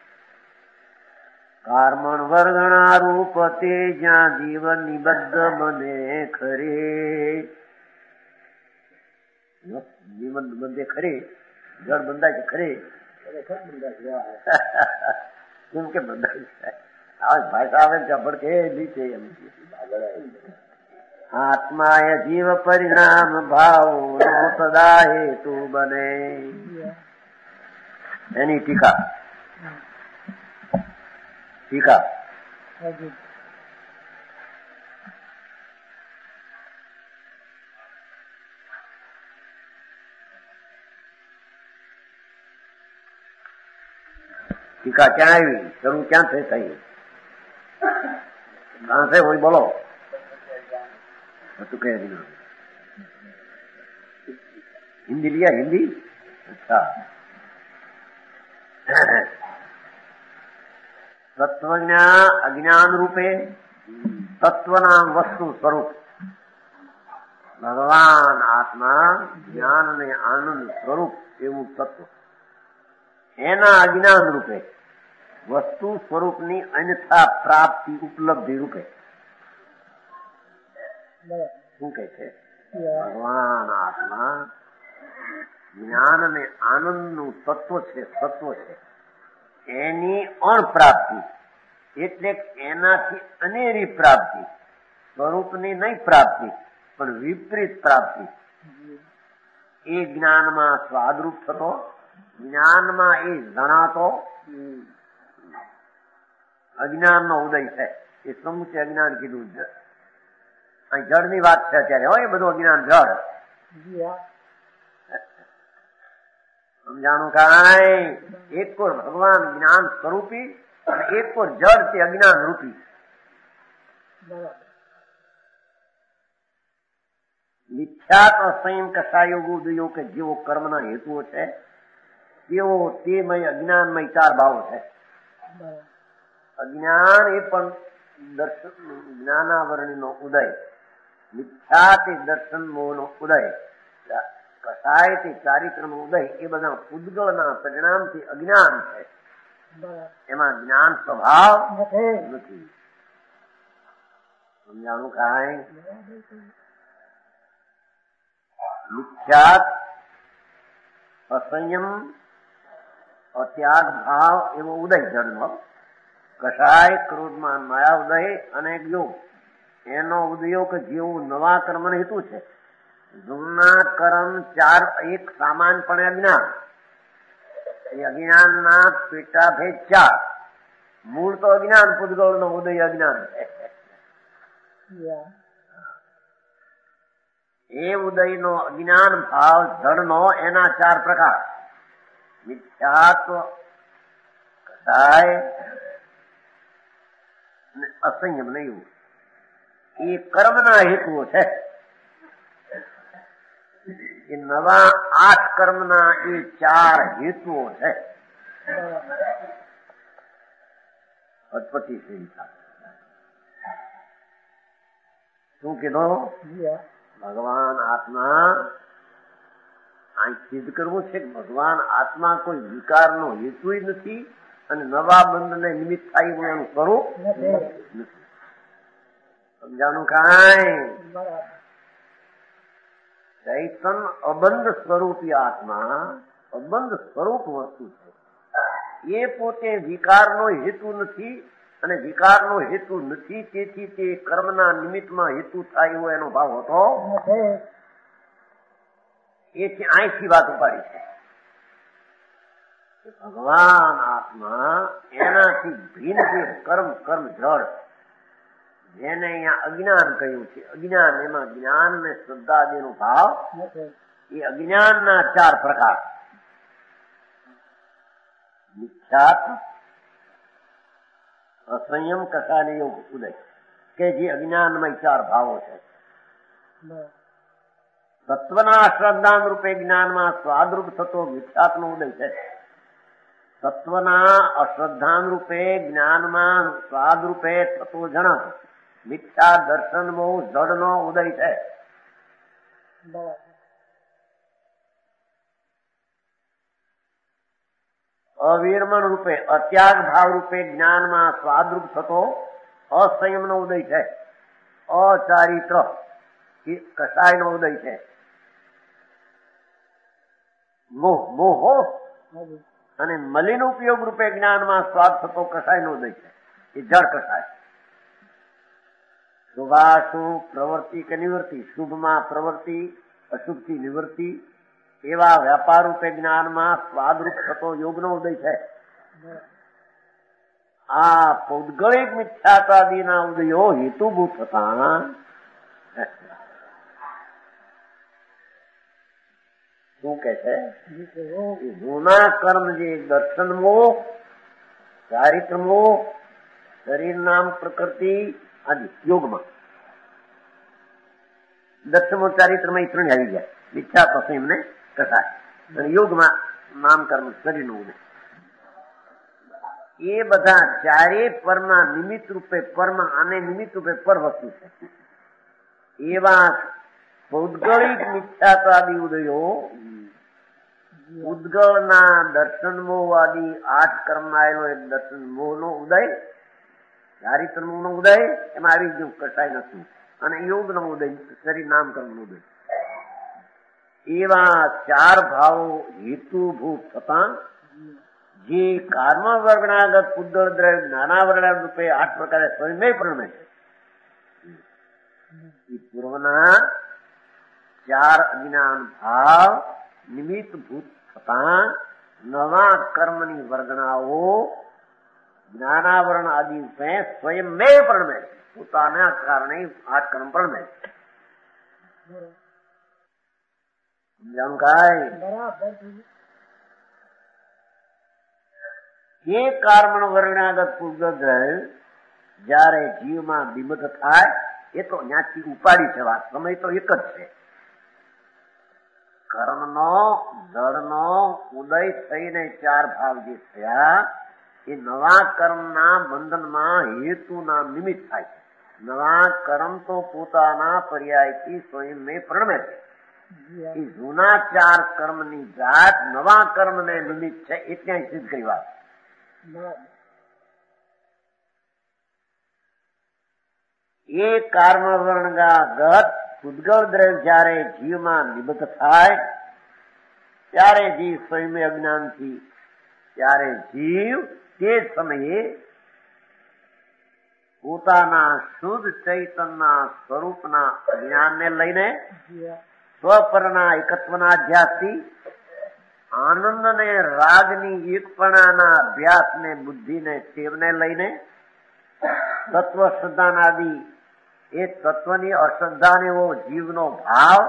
[SPEAKER 2] કર્મણ વર્ગણા રૂપ તે જ્યાં જીવન નિબદ્ધ બને ખરે. જીવન બંધે ખરે, જળ બંધાય છે ખરે, કેમ કે બંધાય છે ભાષા આવે ભડકે નીચે એમ આત્મા એ જીવ પરિણામ ભાવ નો સદા હેતુ બને. એની ટીકા ટીકા ટીકા ક્યાં આવી? શરૂ ક્યાં થઈ? कहाँ से वही बोलो तो कह रही हिंदी लिया? हिंदी अच्छा. તત્વજ્ઞા અજ્ઞાન રૂપે તત્વના વસ્તુ સ્વરૂપ ભગવાન આત્મા જ્ઞાન અને આનંદ સ્વરૂપ એવું તત્વ એના અજ્ઞાન રૂપે વસ્તુ સ્વરૂપની અન્યથા પ્રાપ્તિ ઉપલબ્ધિ રૂપે શું કહે છે? ભગવાન આત્મા જ્ઞાન અને આનંદ નું તત્વ છે, એની અણપ્રાપ્તિ એટલે એનાથી અનેરી પ્રાપ્તિ, સ્વરૂપની નહીં પ્રાપ્તિ પણ વિપરીત પ્રાપ્તિ. એ જ્ઞાનમાં સ્વાદરૂપ થતો, જ્ઞાનમાં એ જણાતો અજ્ઞાન નો ઉદય છે. એ સમુચય અજ્ઞાન કીધું છે. અહીં જળ ની વાત છે અત્યારે. હોય બધું અજ્ઞાન જળ સમજાણું કાંઈ? એક કોર ભગવાન જ્ઞાન સ્વરૂપી અને એક કોર જળ તે અજ્ઞાન રૂપી. મિથ્યાત્ અસંયમ કસાયો ઉદયો કે જેવો કર્મના હેતુઓ છે તેવો તેમય અજ્ઞાનમય ચાર ભાવો છે. અજ્ઞાન એ પણ દર્શન જ્ઞાનાવરણીનો ઉદય, મિથ્યા તે દર્શન મોહનો ઉદય, કસાય તે ચારિત્રનો ઉદય, એ બધા ઉદ્ગળના પરિણામથી અજ્ઞાન છે. એમાં જ્ઞાન સ્વભાવ નથી. સમજાણું કાંઈ? મિથ્યાત અસંયમ અત્યાગ ભાવ એવો ઉદય જળનો, કસાય ક્રોધમાન માયા ઉદય અને યોગ એનો ઉદયો કે જેવું નવા કર્મ હેતુ છે. જૂના કર્મ ચાર એક સામાનપણે અજ્ઞાન, એ અજ્ઞાનના પેટાભેદ ચાર. મૂળ તો અજ્ઞાન, પૂતગળ નો ઉદય અજ્ઞાન છે. એ ઉદયનો અજ્ઞાન ભાવ જળનો એના ચાર પ્રકાર: મિથ્યાત્વ, કસાય અને અસંયમ નહીં. એ કર્મના હેતુઓ છે. એ નવા 8 કર્મના એ 4 હેતુઓ છે. અદપતિ શું કીધું? ભગવાન આત્મા અહીં સિદ્ધ કરવું છે કે ભગવાન આત્મા કોઈ વિકારનો હેતુ નથી અને નવા બંધને નિમિત્ત થાય એવું એનું સ્વરૂપ નથી. સમજાનું કાંઈ? ચૈતન અબંધ સ્વરૂપી આત્મા અબંધ સ્વરૂપ વસ્તુ છે. એ પોતે વિકારનો હેતુ નથી અને વિકારનો હેતુ નથી, તેથી તે કર્મના નિમિત્તમાં હેતુ થાય એવો એનો ભાવ હતો. એથી અહીંથી વાત ઉપાડી છે. ભગવાન આત્મા એનાથી ભિન્ન જે કર્મ જળ, જેને અહીંયા અજ્ઞાન કહ્યું છે, અજ્ઞાન, એમાં જ્ઞાન ને શ્રદ્ધાદિનો ભાવ, એ અજ્ઞાનના 4 પ્રકાર: મિથ્યાત્વ, અસંયમ, કસાય યોગ ઉદય, કે જે અજ્ઞાનમય 4 ભાવો છે. તત્વના અશ્રદ્ધાન રૂપે જ્ઞાનમાં સ્વાદરૂપ થતો મિથ્યાત્વનો ઉદય છે. તત્વના અશ્રદ્ધાન રૂપે જ્ઞાનમાં સ્વાદ રૂપે થતો જણાતો મિથ્યા દર્શન મોહ જડનો ઉદય છે. અવિરમણ રૂપે અત્યાગ ભાવ રૂપે જ્ઞાનમાં સ્વાદરૂપ થતો અસંયમનો ઉદય છે. અચારિત્ર કસાયનો ઉદય છે. મોહ અને મલિન ઉપયોગ રૂપે જ્ઞાનમાં સ્વાદ થતો કસાયનો ઉદય છે. ये जड़ कसाय। શુભાશુભ પ્રવૃત્તિ કે નિવૃત્તિ, શુભમાં પ્રવૃત્તિ, અશુભથી નિવૃત્તિ, એવા વ્યાપાર રૂપે જ્ઞાનમાં સ્વાદરૂપ થતો યોગનો ઉદય છે. આ પૌદ્ગલિક મિથ્યાત્વાદીના ઉદયો હેતુભૂત થતા શું કે છે? જૂના કર્મ જે દર્શન મોહ, ચારિત્ર મોહ, શરીર નામ પ્રકૃતિ આદિ યોગમાં દર્શનો ચારિત્રમાં ત્રણ આવી ગયા. મિથ્યા પછી એમને કથા અને યોગમાં નામ કર્મ શરીરનું ઉદય. એ બધા ચારે પરના નિમિત્ત રૂપે પરમ અને નિમિત્ત રૂપે પર વસ્તુ છે. એવા પૌદ્ગલિક મિથ્યાત્વાદી ઉદયો ઉદ્ગળના દર્શન મોહ આદિ 8 કર્મમાં આવેલો એક દર્શન મોહનો ઉદય, ચારિત્ર મોહનો ઉદય એમાં આવી ગયું કસાય નથી, અને યોગનો ઉદય શરીર નામ કર્મનો ઉદય. એવા 4 ભાવો હેતુભૂત થતા જે કર્મ વર્ગણાગત પુદ્ગળ દ્રવ્ય જ્ઞાનાવરણ રૂપે 8 પ્રકારે સ્વયં પ્રણમે છે. એ પૂર્વના 4 અજ્ઞાન ભાવ નિમિત્ત ભૂત થતા નવા કર્મની વર્ગણાઓ જ્ઞાનાવરણ આદि રૂપે સ્વયં પ્રણમે છે. પોતાના કારણે 8 કર્મ પ્રણમે છે. સમજાણું કાંઈ? એ કારણ વર્ણાગત પૂર્વગ્રહ જયારે જીવમાં બિંબત થાય એ તો ત્યાંથી ઉપાડી છે વાત. સમય તો એક જ છે. કર્મનો જળનો ઉદય થઈને 4 ભાવ જે થયા એ નવા કર્મના બંધનમાં હેતુના નિમિત્ત થાય છે. નવા કર્મ તો પોતાના પર્યાયથી સ્વયં પ્રણમે છે. એ જૂના 4 કર્મની જાત નવા કર્મને નિમિત્ત છે એટલે સિદ્ધ કરી વાત. એ કર્મ વર્ણગાગત પૂદ્ગળ દ્રવ્ય જયારે જીવમાં નિબદ્ધ થાય ત્યારે જીવ સ્વયં અજ્ઞાનથી ત્યારે જીવ તે સમયે પોતાના શુદ્ધ ચૈતનના સ્વરૂપના અજ્ઞાનને લઈને સ્વપરના એકત્વના અધ્યાસથી આનંદને રાગની એકપણાના અભ્યાસને બુદ્ધિને ટેવને લઈને તત્વ શ્રદ્ધાનાદિ એ તત્વની અશ્રદ્ધાને એવો જીવનો ભાવ,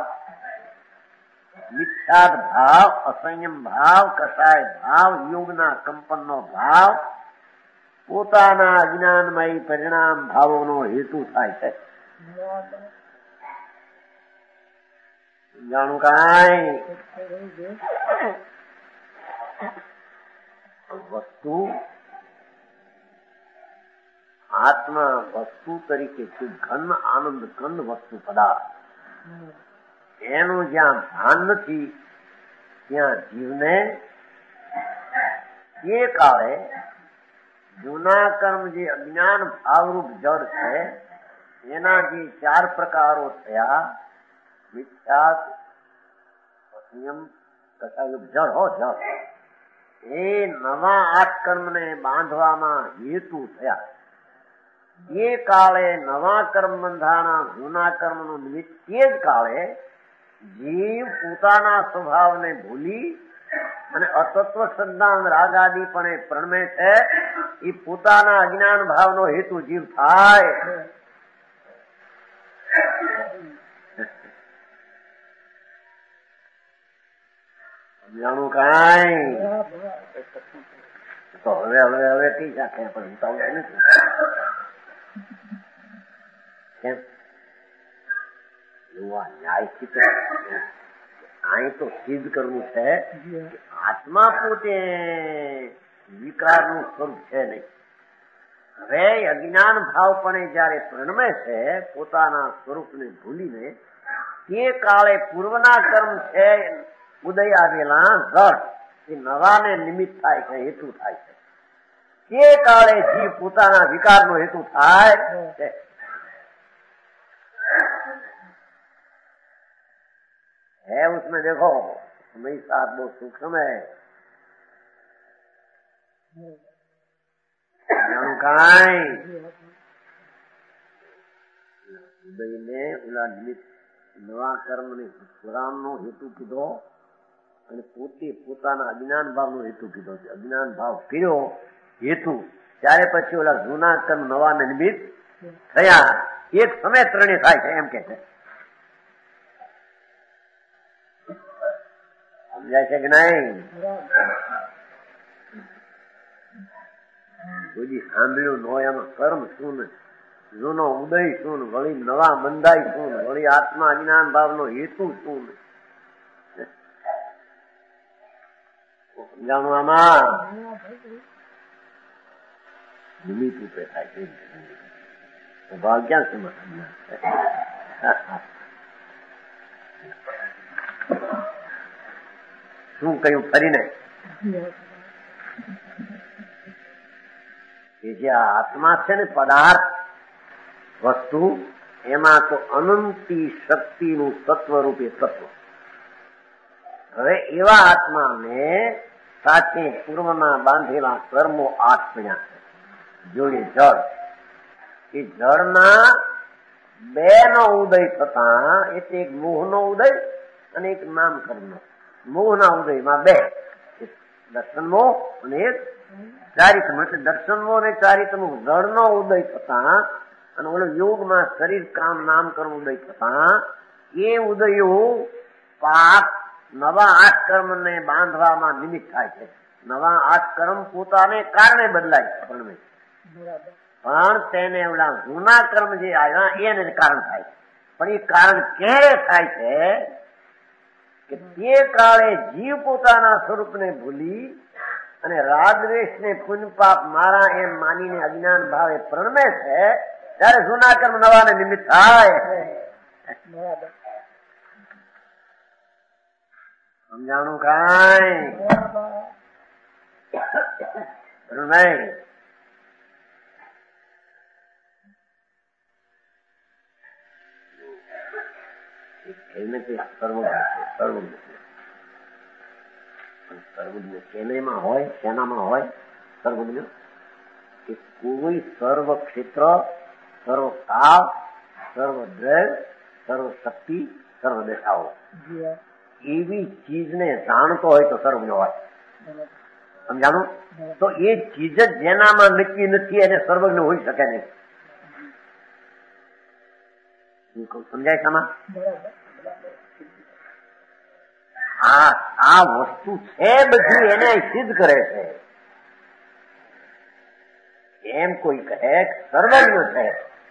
[SPEAKER 2] મિથ્યાદ ભાવ, અસંયમ ભાવ, કસાય ભાવ, યોગના કંપનનો ભાવ પોતાના અજ્ઞાનમય પરિણામ ભાવોનો હેતુ થાય છે. જાણું કાંઈ? વસ્તુ આત્મા વસ્તુ તરીકે છે. ઘન આનંદ ઘન વસ્તુ પદાર્થ એનું જ્યાં ભાન નથી ત્યાં જીવને એ કાળે જૂના કર્મ જે અજ્ઞાન ભાવરૂપ જડ છે એના જે 4 પ્રકારો થયા મિથ્યા, અસંયમ, કસાયેલું જળ હો જળ એ નવા 8 કર્મને બાંધવામાં હેતુ થયા. એ કાળે નવા કર્મ બંધાણા જૂના કર્મનું નિમિત્ત તે જ કાળે જીવ પોતાના સ્વભાવને ભૂલી અને અતત્વ શ્રદ્ધા રાગ આદિ પણ પ્રણમે છે. એ પોતાના અજ્ઞાન ભાવનો હેતુ જીવ થાય. જાણું કાંઈ? તો હવે કઈ શકે પણ ઉતાવળ નથી. કેમ ન્યાયથી અહીં તો સિદ્ધ કરવું છે આત્મા પોતે વિકારનું સ્વરૂપ છે નહીં. હવે અજ્ઞાન ભાવ પણ જયારે પ્રણમે છે પોતાના સ્વરૂપને ભૂલીને તે કાળે પૂર્વના કર્મ છે ઉદય આવેલા જળ એ નવાને નિમિત્ત થાય છે, હેતુ થાય છે. તે કાળે જીવ પોતાના વિકારનો હેતુ થાય છે. है उसमें देखो मेरी साथ बहुत सूक्ष्म है. કાંઈ ઉદયને ઓલા નિમિત્ત નવા કર્મને પુરાણનો હેતુ કીધો અને પોતે પોતાના અજ્ઞાન ભાવનો હેતુ કીધો છે. અજ્ઞાન ભાવ કર્યો હેતુ, ત્યારે પછી ઓલા જૂના કર્મ નવા નિમિત્ત થયા. એક સમય ત્રણે થાય છે એમ કે છે. સમજાય છે કે નહીં? કોઈ સાંભળ્યું ન હોય એમાં કર્મ શું ને, જૂનો ઉદય શું ને, વળી નવા બંધાય શું ને, વળી આત્મા અજ્ઞાન ભાવનો હેતુ શું ને. સમજાણું? આમાં નિમિત્ત રૂપે થાય છે. ભાવ ક્યાં સમજ શું કહ્યું ફરીને કે જે આત્મા છે ને, પદાર્થ વસ્તુ, એમાં તો અનંતી શક્તિનું તત્વ રૂપે તત્વ. હવે એવા આત્માને સાથે પૂર્વના બાંધેલા કર્મો 8 પડ્યા છે, જોડે જળ. એ જળના 2 નો ઉદય થતા, એટલે એક મોહનો ઉદય અને એક નામકર્મનો. મોહના ઉદયમાં 2, દર્શન મોહ અને એક ચારિત્રમ. એટલે દર્શન મોહ અને ચારિત્રમ જળનો ઉદય થતા અને ઓલો યોગમાં શરીર કામ નામકર્મ ઉદય થતા, એ ઉદયો પાપ નવા 8 કર્મને બાંધવામાં નિમિત્ત થાય છે. નવા 8 કર્મ પોતાને કારણે બદલાય છે, પણ તેને ઓલા જૂના કર્મ જે આવ્યા એને કારણ થાય છે. પણ એ કારણ ક્યારે થાય છે કે તે કાળે જીવ પોતાના સ્વરૂપને ભૂલી અને રાગદ્વેષને પુણ્ય પાપ મારા એમ માનીને અજ્ઞાન ભાવે પ્રણમે છે, ત્યારે જૂના કર્મ નવાને નિમિત્ત થાય. સમજાણું કાંઈ? નહીં. સર્વજ્ઞ કેનેમાં હોય, શેનામાં હોય સર્વજ્ઞ? કે કોઈ સર્વ ક્ષેત્ર, સર્વ કાળ, સર્વ દ્રવ્ય, સર્વ શક્તિ, સર્વ દશાઓ એવી ચીજને જાણતો હોય તો સર્વજ્ઞ હોય. સમજાણું? તો એ ચીજ જ જેનામાં નક્કી નથી એને સર્વજ્ઞ હોઈ શકે નહીં. સમજાય તમા? આ વસ્તુ છે બધી એને સિદ્ધ કરે છે. એમ કોઈ કહે સર્વજ્ઞ છે,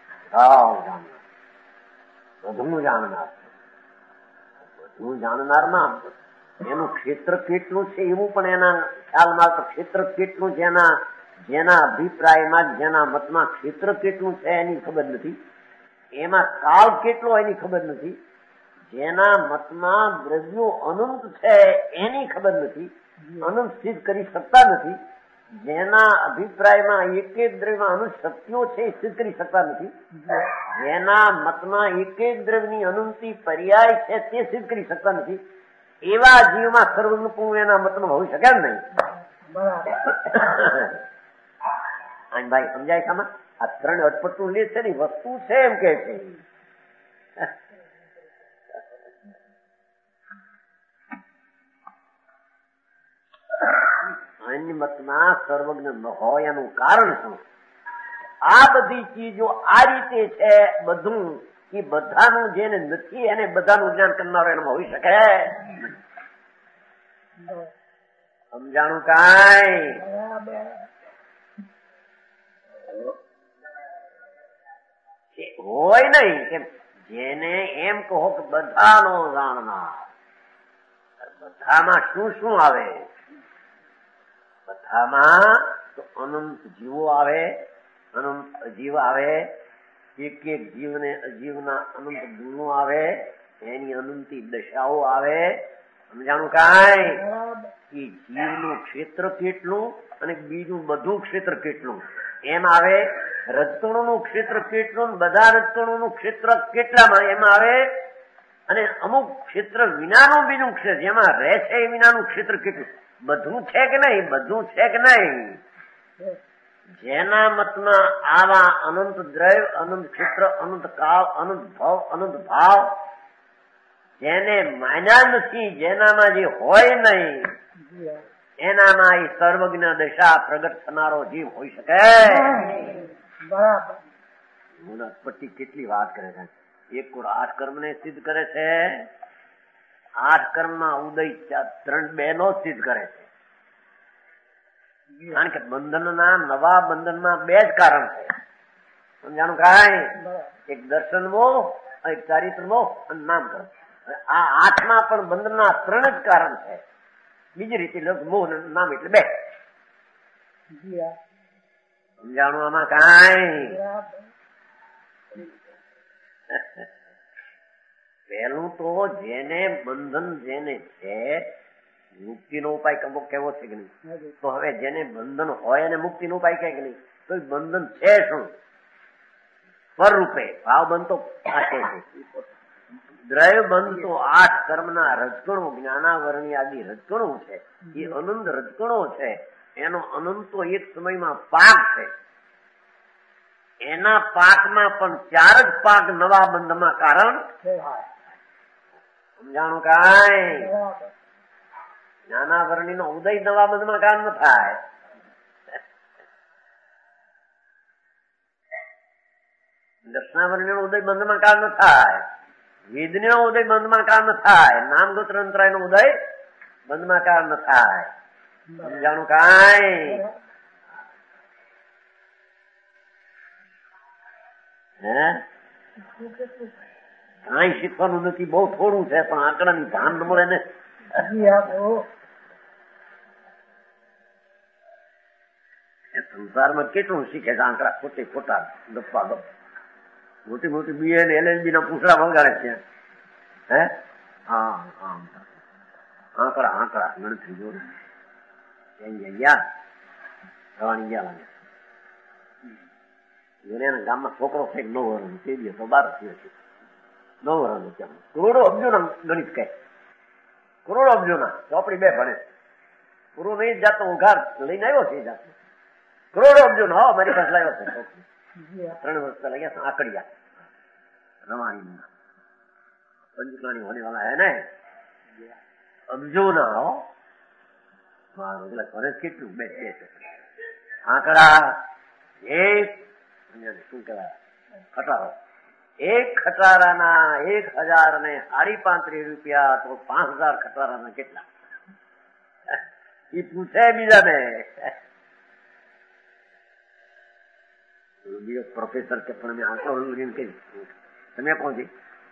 [SPEAKER 2] બધું જાણનાર, બધું જાણનાર ના એનું ક્ષેત્ર કેટલું છે એવું પણ એના ખ્યાલમાં તો ક્ષેત્ર કેટલું, જેના અભિપ્રાયમાં, જેના મતમાં ક્ષેત્ર કેટલું છે એની ખબર નથી. એમાં કાળ કેટલો એની ખબર નથી. જેના મતમાં દ્રવ્યો અનંત છે એની ખબર નથી, અનંત સિદ્ધ કરી શકતા નથી. જેના અભિપ્રાયમાં એક દ્રવ્યમાં અનંત શક્તિઓ છે એ સિદ્ધ કરી શકતા નથી. જેના મતમાં એક દ્રવ્યની અનંતી પર્યાય છે તે સિદ્ધ કરી શકતા નથી. એવા જીવમાં સર્વપૂર્ણ એના મતમાં હોઈ શકે નહીં. ભાઈ સમજાય છે? આ 3 અટપટું લે છે ને વસ્તુ છે એમ કે છે. અન્ય મતમાં સર્વજ્ઞ ન હોય એનું કારણ શું? આ બધી ચીજો આ રીતે છે, બધું એ બધાનું જેને નથી એને બધાનું જ્ઞાન કરનારો એનામાં હોઈ શકે. સમજાણું કાંઈ? હોય નહીં કેમ? જેને એમ કહો કે બધાનો જાણનાર, બધામાં શું શું આવે? બધામાં તો અનંત જીવો આવે, અનંત અજીવ આવે, એક એક જીવને અજીવના અનંત ગુણો આવે, એની અનંતી દશાઓ આવે. સમજાણું કાંઈ? એ જીવનું ક્ષેત્ર કેટલું અને બીજું બધું ક્ષેત્ર કેટલું એમ આવે. રજકણોનું ક્ષેત્ર કેટલું, બધા રજકણોનું ક્ષેત્ર કેટલામાં એમ આવે. અને અમુક ક્ષેત્ર વિનાનું બીજું ક્ષેત્ર જેમાં રહે છે એ વિનાનું ક્ષેત્ર કેટલું, બધું છે કે નહીં? બધું છે કે નહીં? જેના મતમાં આવા અનંત દ્રવ્ય, અનંત ક્ષેત્ર, અનંત કાળ, અનંત ભવ, અનંત ભાવ જેને માન્યા નથી, જેનામાં જે હોય નહીં, એનામાં એ સર્વજ્ઞ દશા પ્રગટ થનારો જીવ હોઈ શકે.
[SPEAKER 3] બરાબર.
[SPEAKER 2] પટ્ટી કેટલી વાત કરે છે. એક કુળ 8 કર્મને સિદ્ધ કરે છે. 8 કર્મમાં ઉદય 3 બહેનો સિદ્ધ કરે છે. કારણ કે બંધનના નવા બંધનમાં 2 જ કારણ છે. સમજાણું કાંઈ? એક દર્શન મોહ, એક ચારિત્ર મોહ અને નામકર્મ. આ 8માં પણ બંધનના 3 જ કારણ છે. બીજી રીતે મોહ નામ એટલે 2. સમજાણું આમાં કાંઈ? પહેલું તો જેને બંધન જેને છે, મુક્તિનો ઉપાય કબો કેવો છે કે નહીં? તો હવે જેને બંધન હોય અને મુક્તિનો ઉપાય કે નહીં, તો બંધન છે શું? પર રૂપે ભાવ બનતો આ છે. દ્રવ્ય બંધ તો 8 કર્મના રજકણો, જ્ઞાનાવરણી આદિ રજકણો છે. એ અનંત રજકણો છે. એનો અનંતો એક સમયમાં પાક છે. એના પાકમાં પણ 4 જ પાક નવા બંધમાં કારણ. સમજાણું કાંઈ? જ્ઞાનાવરણી નો ઉદય નવા બંધમાં કારણ ન થાય. દર્શનાવરણી નો ઉદય બંધમાં કારણ ન થાય. વેદની નો ઉદય બંધમાં કારણ ન થાય. નામગોત્ર અંતરાય નો ઉદય બંધમાં કારણ ન થાય. સમજાણું કાંઈ? કાંઈ શીખવાનું નથી, બહુ થોડું છે, પણ આંકડાની ભાન ન મળે ને. સંસારમાં કેટલું શીખે છે આંકડા, ખોટે ખોટા ગપ્પા ગપ. મોટી મોટી BA ને LLB ના પૂછડા વગાડે છે. હે હા આંકડા આંકડા ગણતરી જોડે ગયા રવાની ગયા લાગે. એના ગામમાં છોકરો છે 9 વર્ષનો, તે દિવસ તો 12 થયો છે. 9 વર્ષનો ત્યાં કરોડો અબજોના ગણિત કહે, કરોડો અબજોના ચોપડી 2 ભણે. પૂરું નહીં જાતો ઉઘાર લઈને આવ્યો છે. જાતો કરોડો અબજોનો મારી પાસે લાવ્યો છે. 3 વર્ષ લાગ્યા આંકડિયા રવાણી પંચલાણી હોने वाला है ને અબજોના ફરજ કેટલું 2 આંકડા. એક શું કહેવાય ખટારો, એક ખટારાના 1035 રૂપિયા, તો 5000 ખટારાના કેટલા? એ પૂછે બીજાને. બીજો પ્રોફેસર કે પણ મેં આંકડો લઈને કહી તમે પહોંચી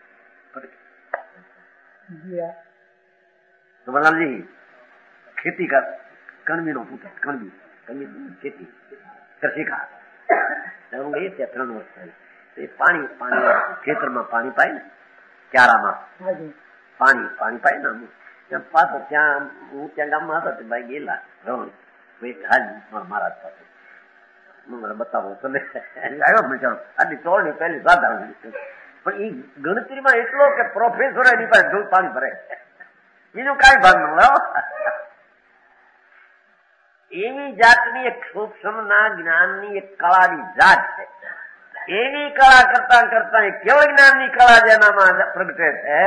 [SPEAKER 2] તો બલરામજી ખેતી કર, કણબી નો પૂછે, કણબી ખેતી કૃષિકા. હું ગઈ ત્યાં 3 વર્ષ થઈ. પાણી ખેતરમાં પાણી પાય ને, ક્યારામાં પાણી પાય ને. પાછો ત્યાં હું ત્યાં ગામમાં હતો, ભાઈ ગયેલા મહારાજ પાસે બતાવો તમે આવ્યો બિચારો. આટલી ચોળની પહેલી સાધારણ, પણ એ ગણતરીમાં એટલો કે પ્રોફેસર એની પાસે પાણી ભરે, બીજું કઈ ભાગ ન. એવી જાતની એક સૂક્ષ્મના જ્ઞાનની એક કળાની જાત છે. એવી કળા કરતા કરતા કેવળ જ્ઞાનની કળા જેનામાં પ્રગટે છે,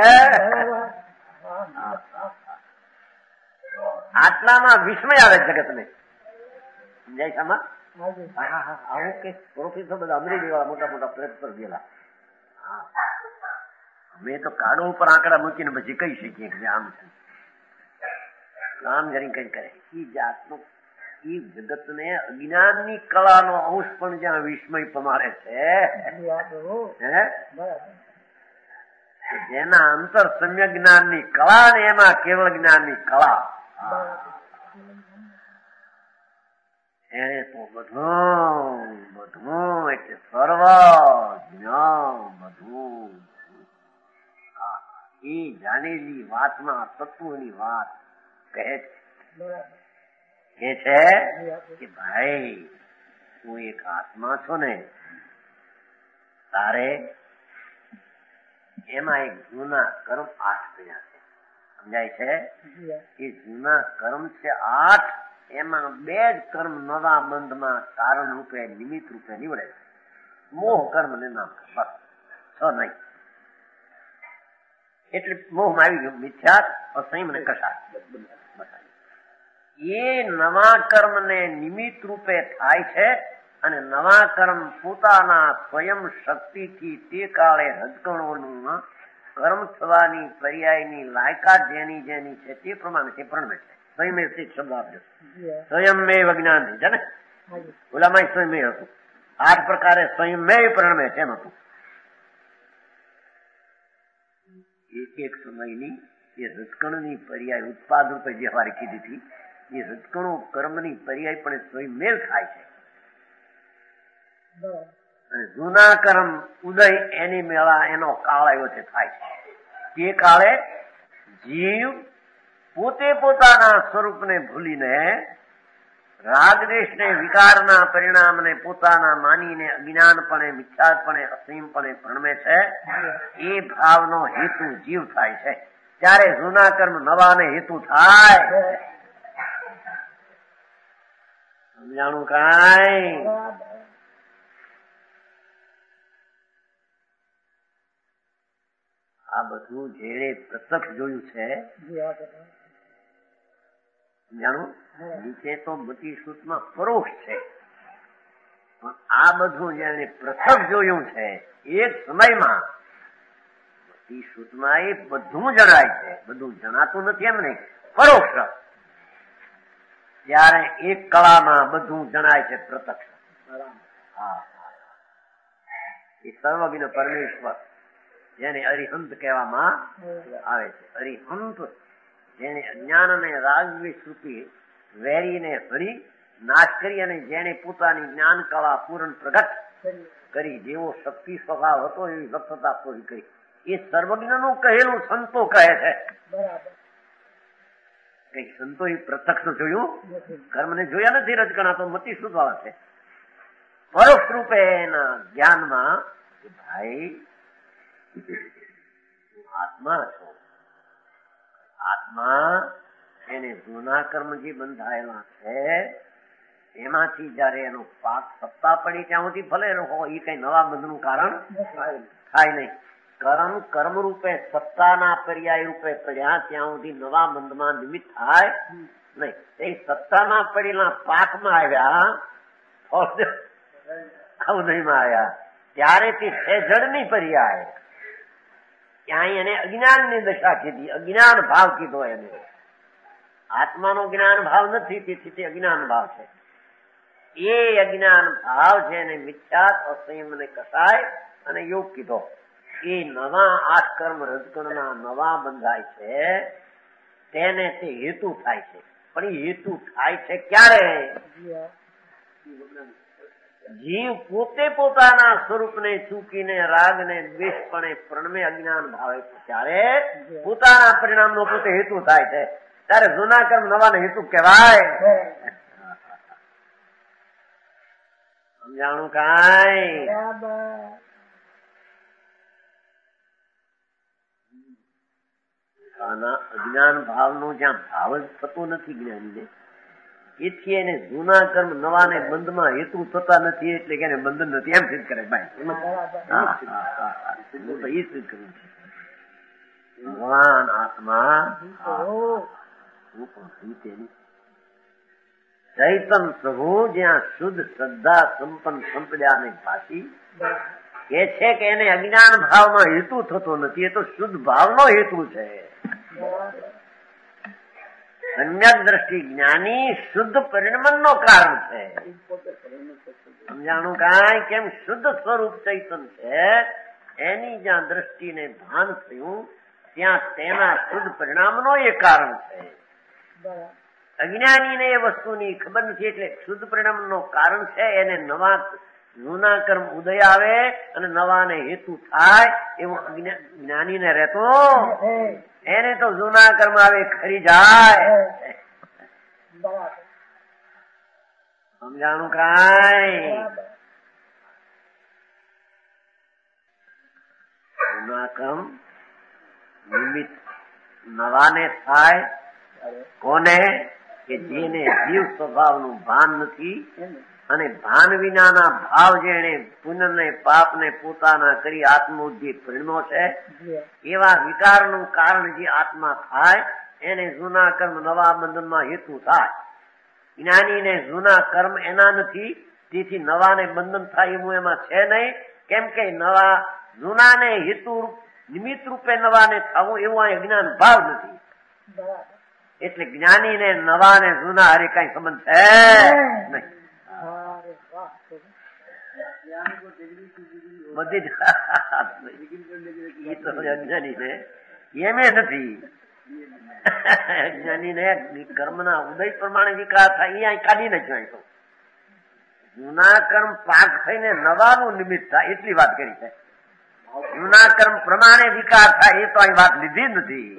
[SPEAKER 2] આટલામાં વિસ્મય આવે જગતને. સમજાય સામા? આવું કે પ્રોફેસર બધા અમરેલી વાળા મોટા મોટા પ્લેટફોર્મ ગયેલા. અમે તો કાળો ઉપર આંકડા મૂકીને પછી કહી શકીએ કે આમ છે, આમ જરી કઈ કરે. એ જાતનું એ જગતને અજ્ઞાનની કળાનો અંશ પણ જ્યાં વિસ્મય પમાડે છે, જેના અંતર સમ્યક જ્ઞાનની કળા ને એમાં કેવળ જ્ઞાનની કળા, એને તો બધું એટલે સર્વ જ્ઞાન બધું એ જાણેલી વાતમાં તત્વની વાત કહે છે કે ભાઈ તું એક આત્મા છો ને, તારે એમાં એક જૂના કર્મ 8 થયા છે. સમજાય છે? એ જૂના કર્મ છે 8, એમાં બે જ કર્મ નવા બંધમાં કારણ રૂપે નિમિત્ત રૂપે નીવડે છે. મોહ કર્મ ને નામ બસ છ નહીં. એટલે મોહમાં આવી ગયું મિથ્યા, અસંયમ અને કષાય. એ નવા કર્મ ને નિમિત્ત રૂપે થાય છે અને નવા કર્મ પોતાના સ્વયં શક્તિથી તે કાળે રજકણોનું કર્મ થવાની પર્યાયની લાયકાત જેની જેની છે તે પ્રમાણે તે પ્રણમે છે. સ્વયં શબ્દ આપ્યો, સ્વયંમેવ જ્ઞાન છે ને, ઓલામાં સ્વયં હતું. 8 પ્રકારે સ્વયંમેવ પ્રણમે છે એમ હતું. એક સમયની એ રજકણની પર્યાય ઉત્પાદ રૂપે જે અમારી કીધી હતી, એ રજકણો કર્મની પર્યાય પણ સ્વયંમેવ થાય છે. અને જૂના કર્મ ઉદય એની મેળા એનો કાળ આવ્યો છે થાય છે. તે કાળે જીવ પોતે પોતાના સ્વરૂપને ભૂલીને રાગદેશને વિકારના પરિણામને પોતાના માનીને અજ્ઞાનપણે, મિથ્યાપણે, અસીમપણે પ્રણમે છે. એ ભાવનો હેતુ જીવ થાય છે. ત્યારે જૂના કર્મ નવાને હેતુ થાય. સમજાણું કાંઈ? આ બધું જેણે પ્રત્યક્ષ જોયું છે, જાણું નીચે તો બધી શ્રુતમાં પરોક્ષ છે, પણ આ બધું જેને પ્રત્યક્ષ જોયું છે એક સમયમાં બધી શ્રુતમાં એ બધું જણાય છે. બધું જણાતું નથી એમ નહીં, પરોક્ષ. ત્યારે એક કળામાં બધું જણાય છે પ્રત્યક્ષ. એ સર્વજ્ઞ પરમેશ્વર જેને અરિહંત કહેવામાં આવે છે. અરિહંત જેને અજ્ઞાન અને રાગદ્વેષ રૂપી વેરીને હરી નાશ કરી અને જેને પોતાની જ્ઞાન કળા પૂર્ણ પ્રગટ કરી, જેવો શક્તિ સ્વભાવ હતો એવી વક્તતા પૂરી કરી, એ સર્વજ્ઞનું કહેલું સંતો કહે છે. કઈ સંતો એ પ્રત્યક્ષ જોયું, કર્મને જોયા નથી. રજકણા તો મતી શુદ્ધ વાળા છે. પરોક્ષ રૂપે એના જ્ઞાનમાં ભાઈ આત્મા છો. આત્મા એને જૂના કર્મ જે બંધાયેલા છે એમાંથી જયારે એનો પાક સત્તા પડી ત્યાં સુધી ભલે હોય, એ કઈ નવા બંધનું કારણ થાય નહીં. કર્મ રૂપે સત્તાના પર્યાય રૂપે પડ્યા ત્યાં સુધી નવા બંધમાં નિમિત્ત થાય નહીં. એ સત્તાના પડેલા પાકમાં આવ્યા, અવધયમાં આવ્યા, ત્યારે તે જડની પર્યાય ત્યાં એને અજ્ઞાન ની દશા કીધી, અજ્ઞાન ભાવ કીધો એને. આત્માનો જ્ઞાન ભાવ નથી, તેથી તે અજ્ઞાન ભાવ છે. એ અજ્ઞાન ભાવ છે એને મિથ્યાત, અસંયમ અને કસાય અને યોગ કીધો. એ નવા 8 કર્મ રજકણના નવા બંધાય છે તેને તે હેતુ થાય છે. પણ એ હેતુ થાય છે ક્યારે? જીવ પોતે પોતાના સ્વરૂપને ચૂકીને રાગને દ્વેષપણે પ્રણમે અજ્ઞાન ભાવે ત્યારે પોતાના પરિણામનો પોતે હેતુ થાય છે. ત્યારે જૂના કર્મ નવાને હેતુ કહેવાય. સમજાણું કાંઈ? આના અજ્ઞાન ભાવનો જ્યાં ભાવ જ થતો નથી જ્ઞાનીને, એથી એને જૂના કર્મ નવાને બંધમાં હેતુ થતા નથી, એટલે કે એને બંધન નથી એમ સિદ્ધ કરે. ભાઈ હું તો એ સિદ્ધ કરું છું. ભગવાન આત્મા ચૈતન પ્રભુ જ્યાં શુદ્ધ શ્રદ્ધા સંપન્ન સંપ્રદાય ભાષી કે છે કે એને અજ્ઞાન ભાવમાં હેતુ થતો નથી, એ તો શુદ્ધ ભાવનો હેતુ છે. સમ્યક દ્રષ્ટિ જ્ઞાની શુદ્ધ પરિણમન નો કારણ છે. સમજાણું કાંઈ? કેમ શુદ્ધ સ્વરૂપ ચૈતન છે એની જ્યાં દ્રષ્ટિને ભાન થયું ત્યાં તેના શુદ્ધ પરિણામનો એ કારણ છે. અજ્ઞાનીને એ વસ્તુની ખબર નથી, એટલે શુદ્ધ પરિણામનો કારણ છે. એને નવા જૂના કર્મ ઉદય આવે અને નવાને હેતુ થાય એવું જ્ઞાનીને રહેતો, એને તો જૂના કર્મ આવે ખરી જાય. સમજાણું કાંઈ? જૂના કર્મ નિમિત્ત નવાને થાય. કોને? કે જેને જીવ સ્વભાવનું ભાન નથી અને ભાન વિનાના ભાવ જેને પુણ્યને પાપને પોતાના કરી આત્મબુદ્ધિ પરિણમો છે એવા વિકારનું કારણ જે આત્મા થાય એને જૂના કર્મ નવા બંધનમાં હેતુ થાય. જ્ઞાનીને જૂના કર્મ એના નથી, તેથી નવાને બંધન થાય એવું એમાં છે નહીં. કેમ કે નવા જૂનાને હેતુ નિમિત્ત રૂપે નવાને થવું એવું આ જ્ઞાન ભાવ નથી. એટલે જ્ઞાનીને નવા ને જૂના હારે કઈ સંબંધ છે નહીં. બધી જ અજ્ઞાની છે એમે નથી. અજ્ઞાનીને કર્મના ઉદય પ્રમાણે વિકાર થાય એ કાઢી નાખ્યો. તો જૂના કર્મ પાક થઈને નવાનું નિમિત્ત થાય એટલી વાત કરી છે. જૂના કર્મ પ્રમાણે વિકાર થાય એ તો અહીં વાત લીધી નથી.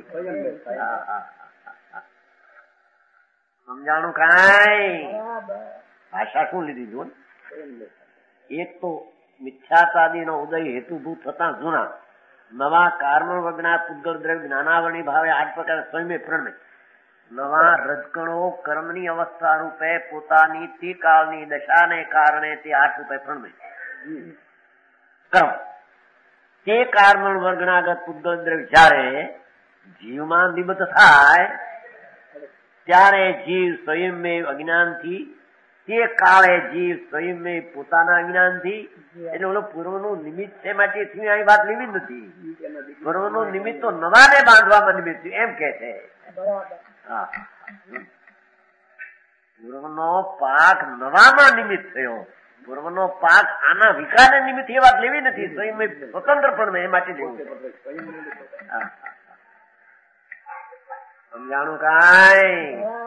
[SPEAKER 2] સમજાણું કાંઈ? ભાષા શું લીધી જો? એક તો મિથ્યાતાદીનો ઉદય હેતુભૂત થતા જૂના, નવા કારમ વગના પૂતગલ દ્રવ્ય જ્ઞાનાવરણી ભાવે 8 પ્રકારે સ્વયં પ્રણમે, નવા રજકણો કર્મની અવસ્થા રૂપે પોતાની તે કાળની દશાને કારણે તે 8 રૂપે પ્રણમે કર્મ. તે કારમણ વર્ગનાગત પૂતગલ દ્રવ્ય જયારે જીવમાં નિબદ્ધ થાય ત્યારે જીવ સ્વયંમેવ અજ્ઞાનથી, તે કાળે જીવ સ્વયંમેવ પોતાના અજ્ઞાનથી, એટલે ઓલો પૂર્વનું નિમિત્ત છે માટે અહીં વાત લેવી નથી. પૂર્વનું નિમિત્ત તો નવાને બાંધવામાં નિમિત્ત એમ કે છે. પૂર્વનો પાક નવામાં નિમિત્ત થયો, પૂર્વનો પાક આના વિકારને નિમિત્ત એ વાત લેવી નથી. સ્વયં સ્વતંત્ર પણ એ માટે લેવું. સમજાણું કાંઈ?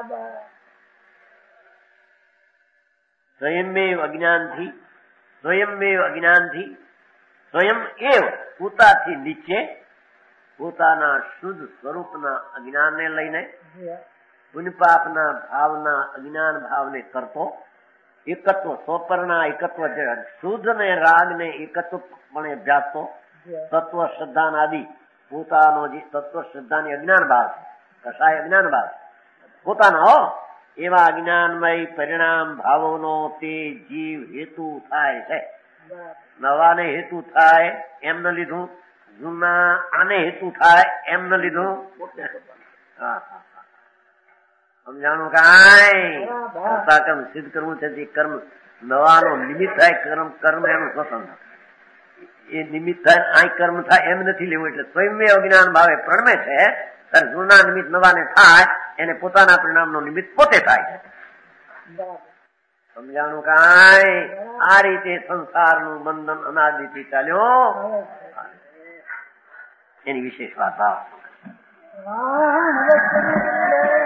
[SPEAKER 2] સ્વયંમેવ અજ્ઞાનથી, સ્વયંમેવ અજ્ઞાનથી, સ્વયં એવ પોતાથી નીચે પોતાના શુદ્ધ સ્વરૂપના અજ્ઞાનને લઈને પુણ્યપાપના ભાવના અજ્ઞાન ભાવને કરતો એકત્વ, સ્વપરના એકત્વ, શુદ્ધ ને રાગ ને એકત્વપણે અભ્યાસતો તત્વ શ્રદ્ધાન આદિ પોતાનો જે તત્વ શ્રદ્ધાની અજ્ઞાન ભાવ છે, કસાય અજ્ઞાન ભાવ પોતાનો એવા અજ્ઞાનમય પરિણામ ભાવોનો તે જીવ હેતુ થાય છે. નવાને હેતુ થાય એમ ન લીધું, જૂના આને હેતુ થાય એમ ન લીધું. સમજાણું કાંઈ? કર્મ સિદ્ધ કરવું છે. જે કર્મ નવાનો નિમિત્ત થાય, કર્મ એનું સ્વતંત્ર એ નિમિત્ત થાય, આ કર્મ થાય એમ નથી લેવું. એટલે સ્વયં અજ્ઞાન ભાવે પ્રણમે છે ત્યારે જૂના નિમિત્ત નવાને થાય એને પોતાના પરિણામનો નિમિત્ત પોતે થાય છે. સમજાણું કાંઈ? આ રીતે સંસારનું બંધન અનાદિથી ચાલ્યો એની વિશેષ વાત.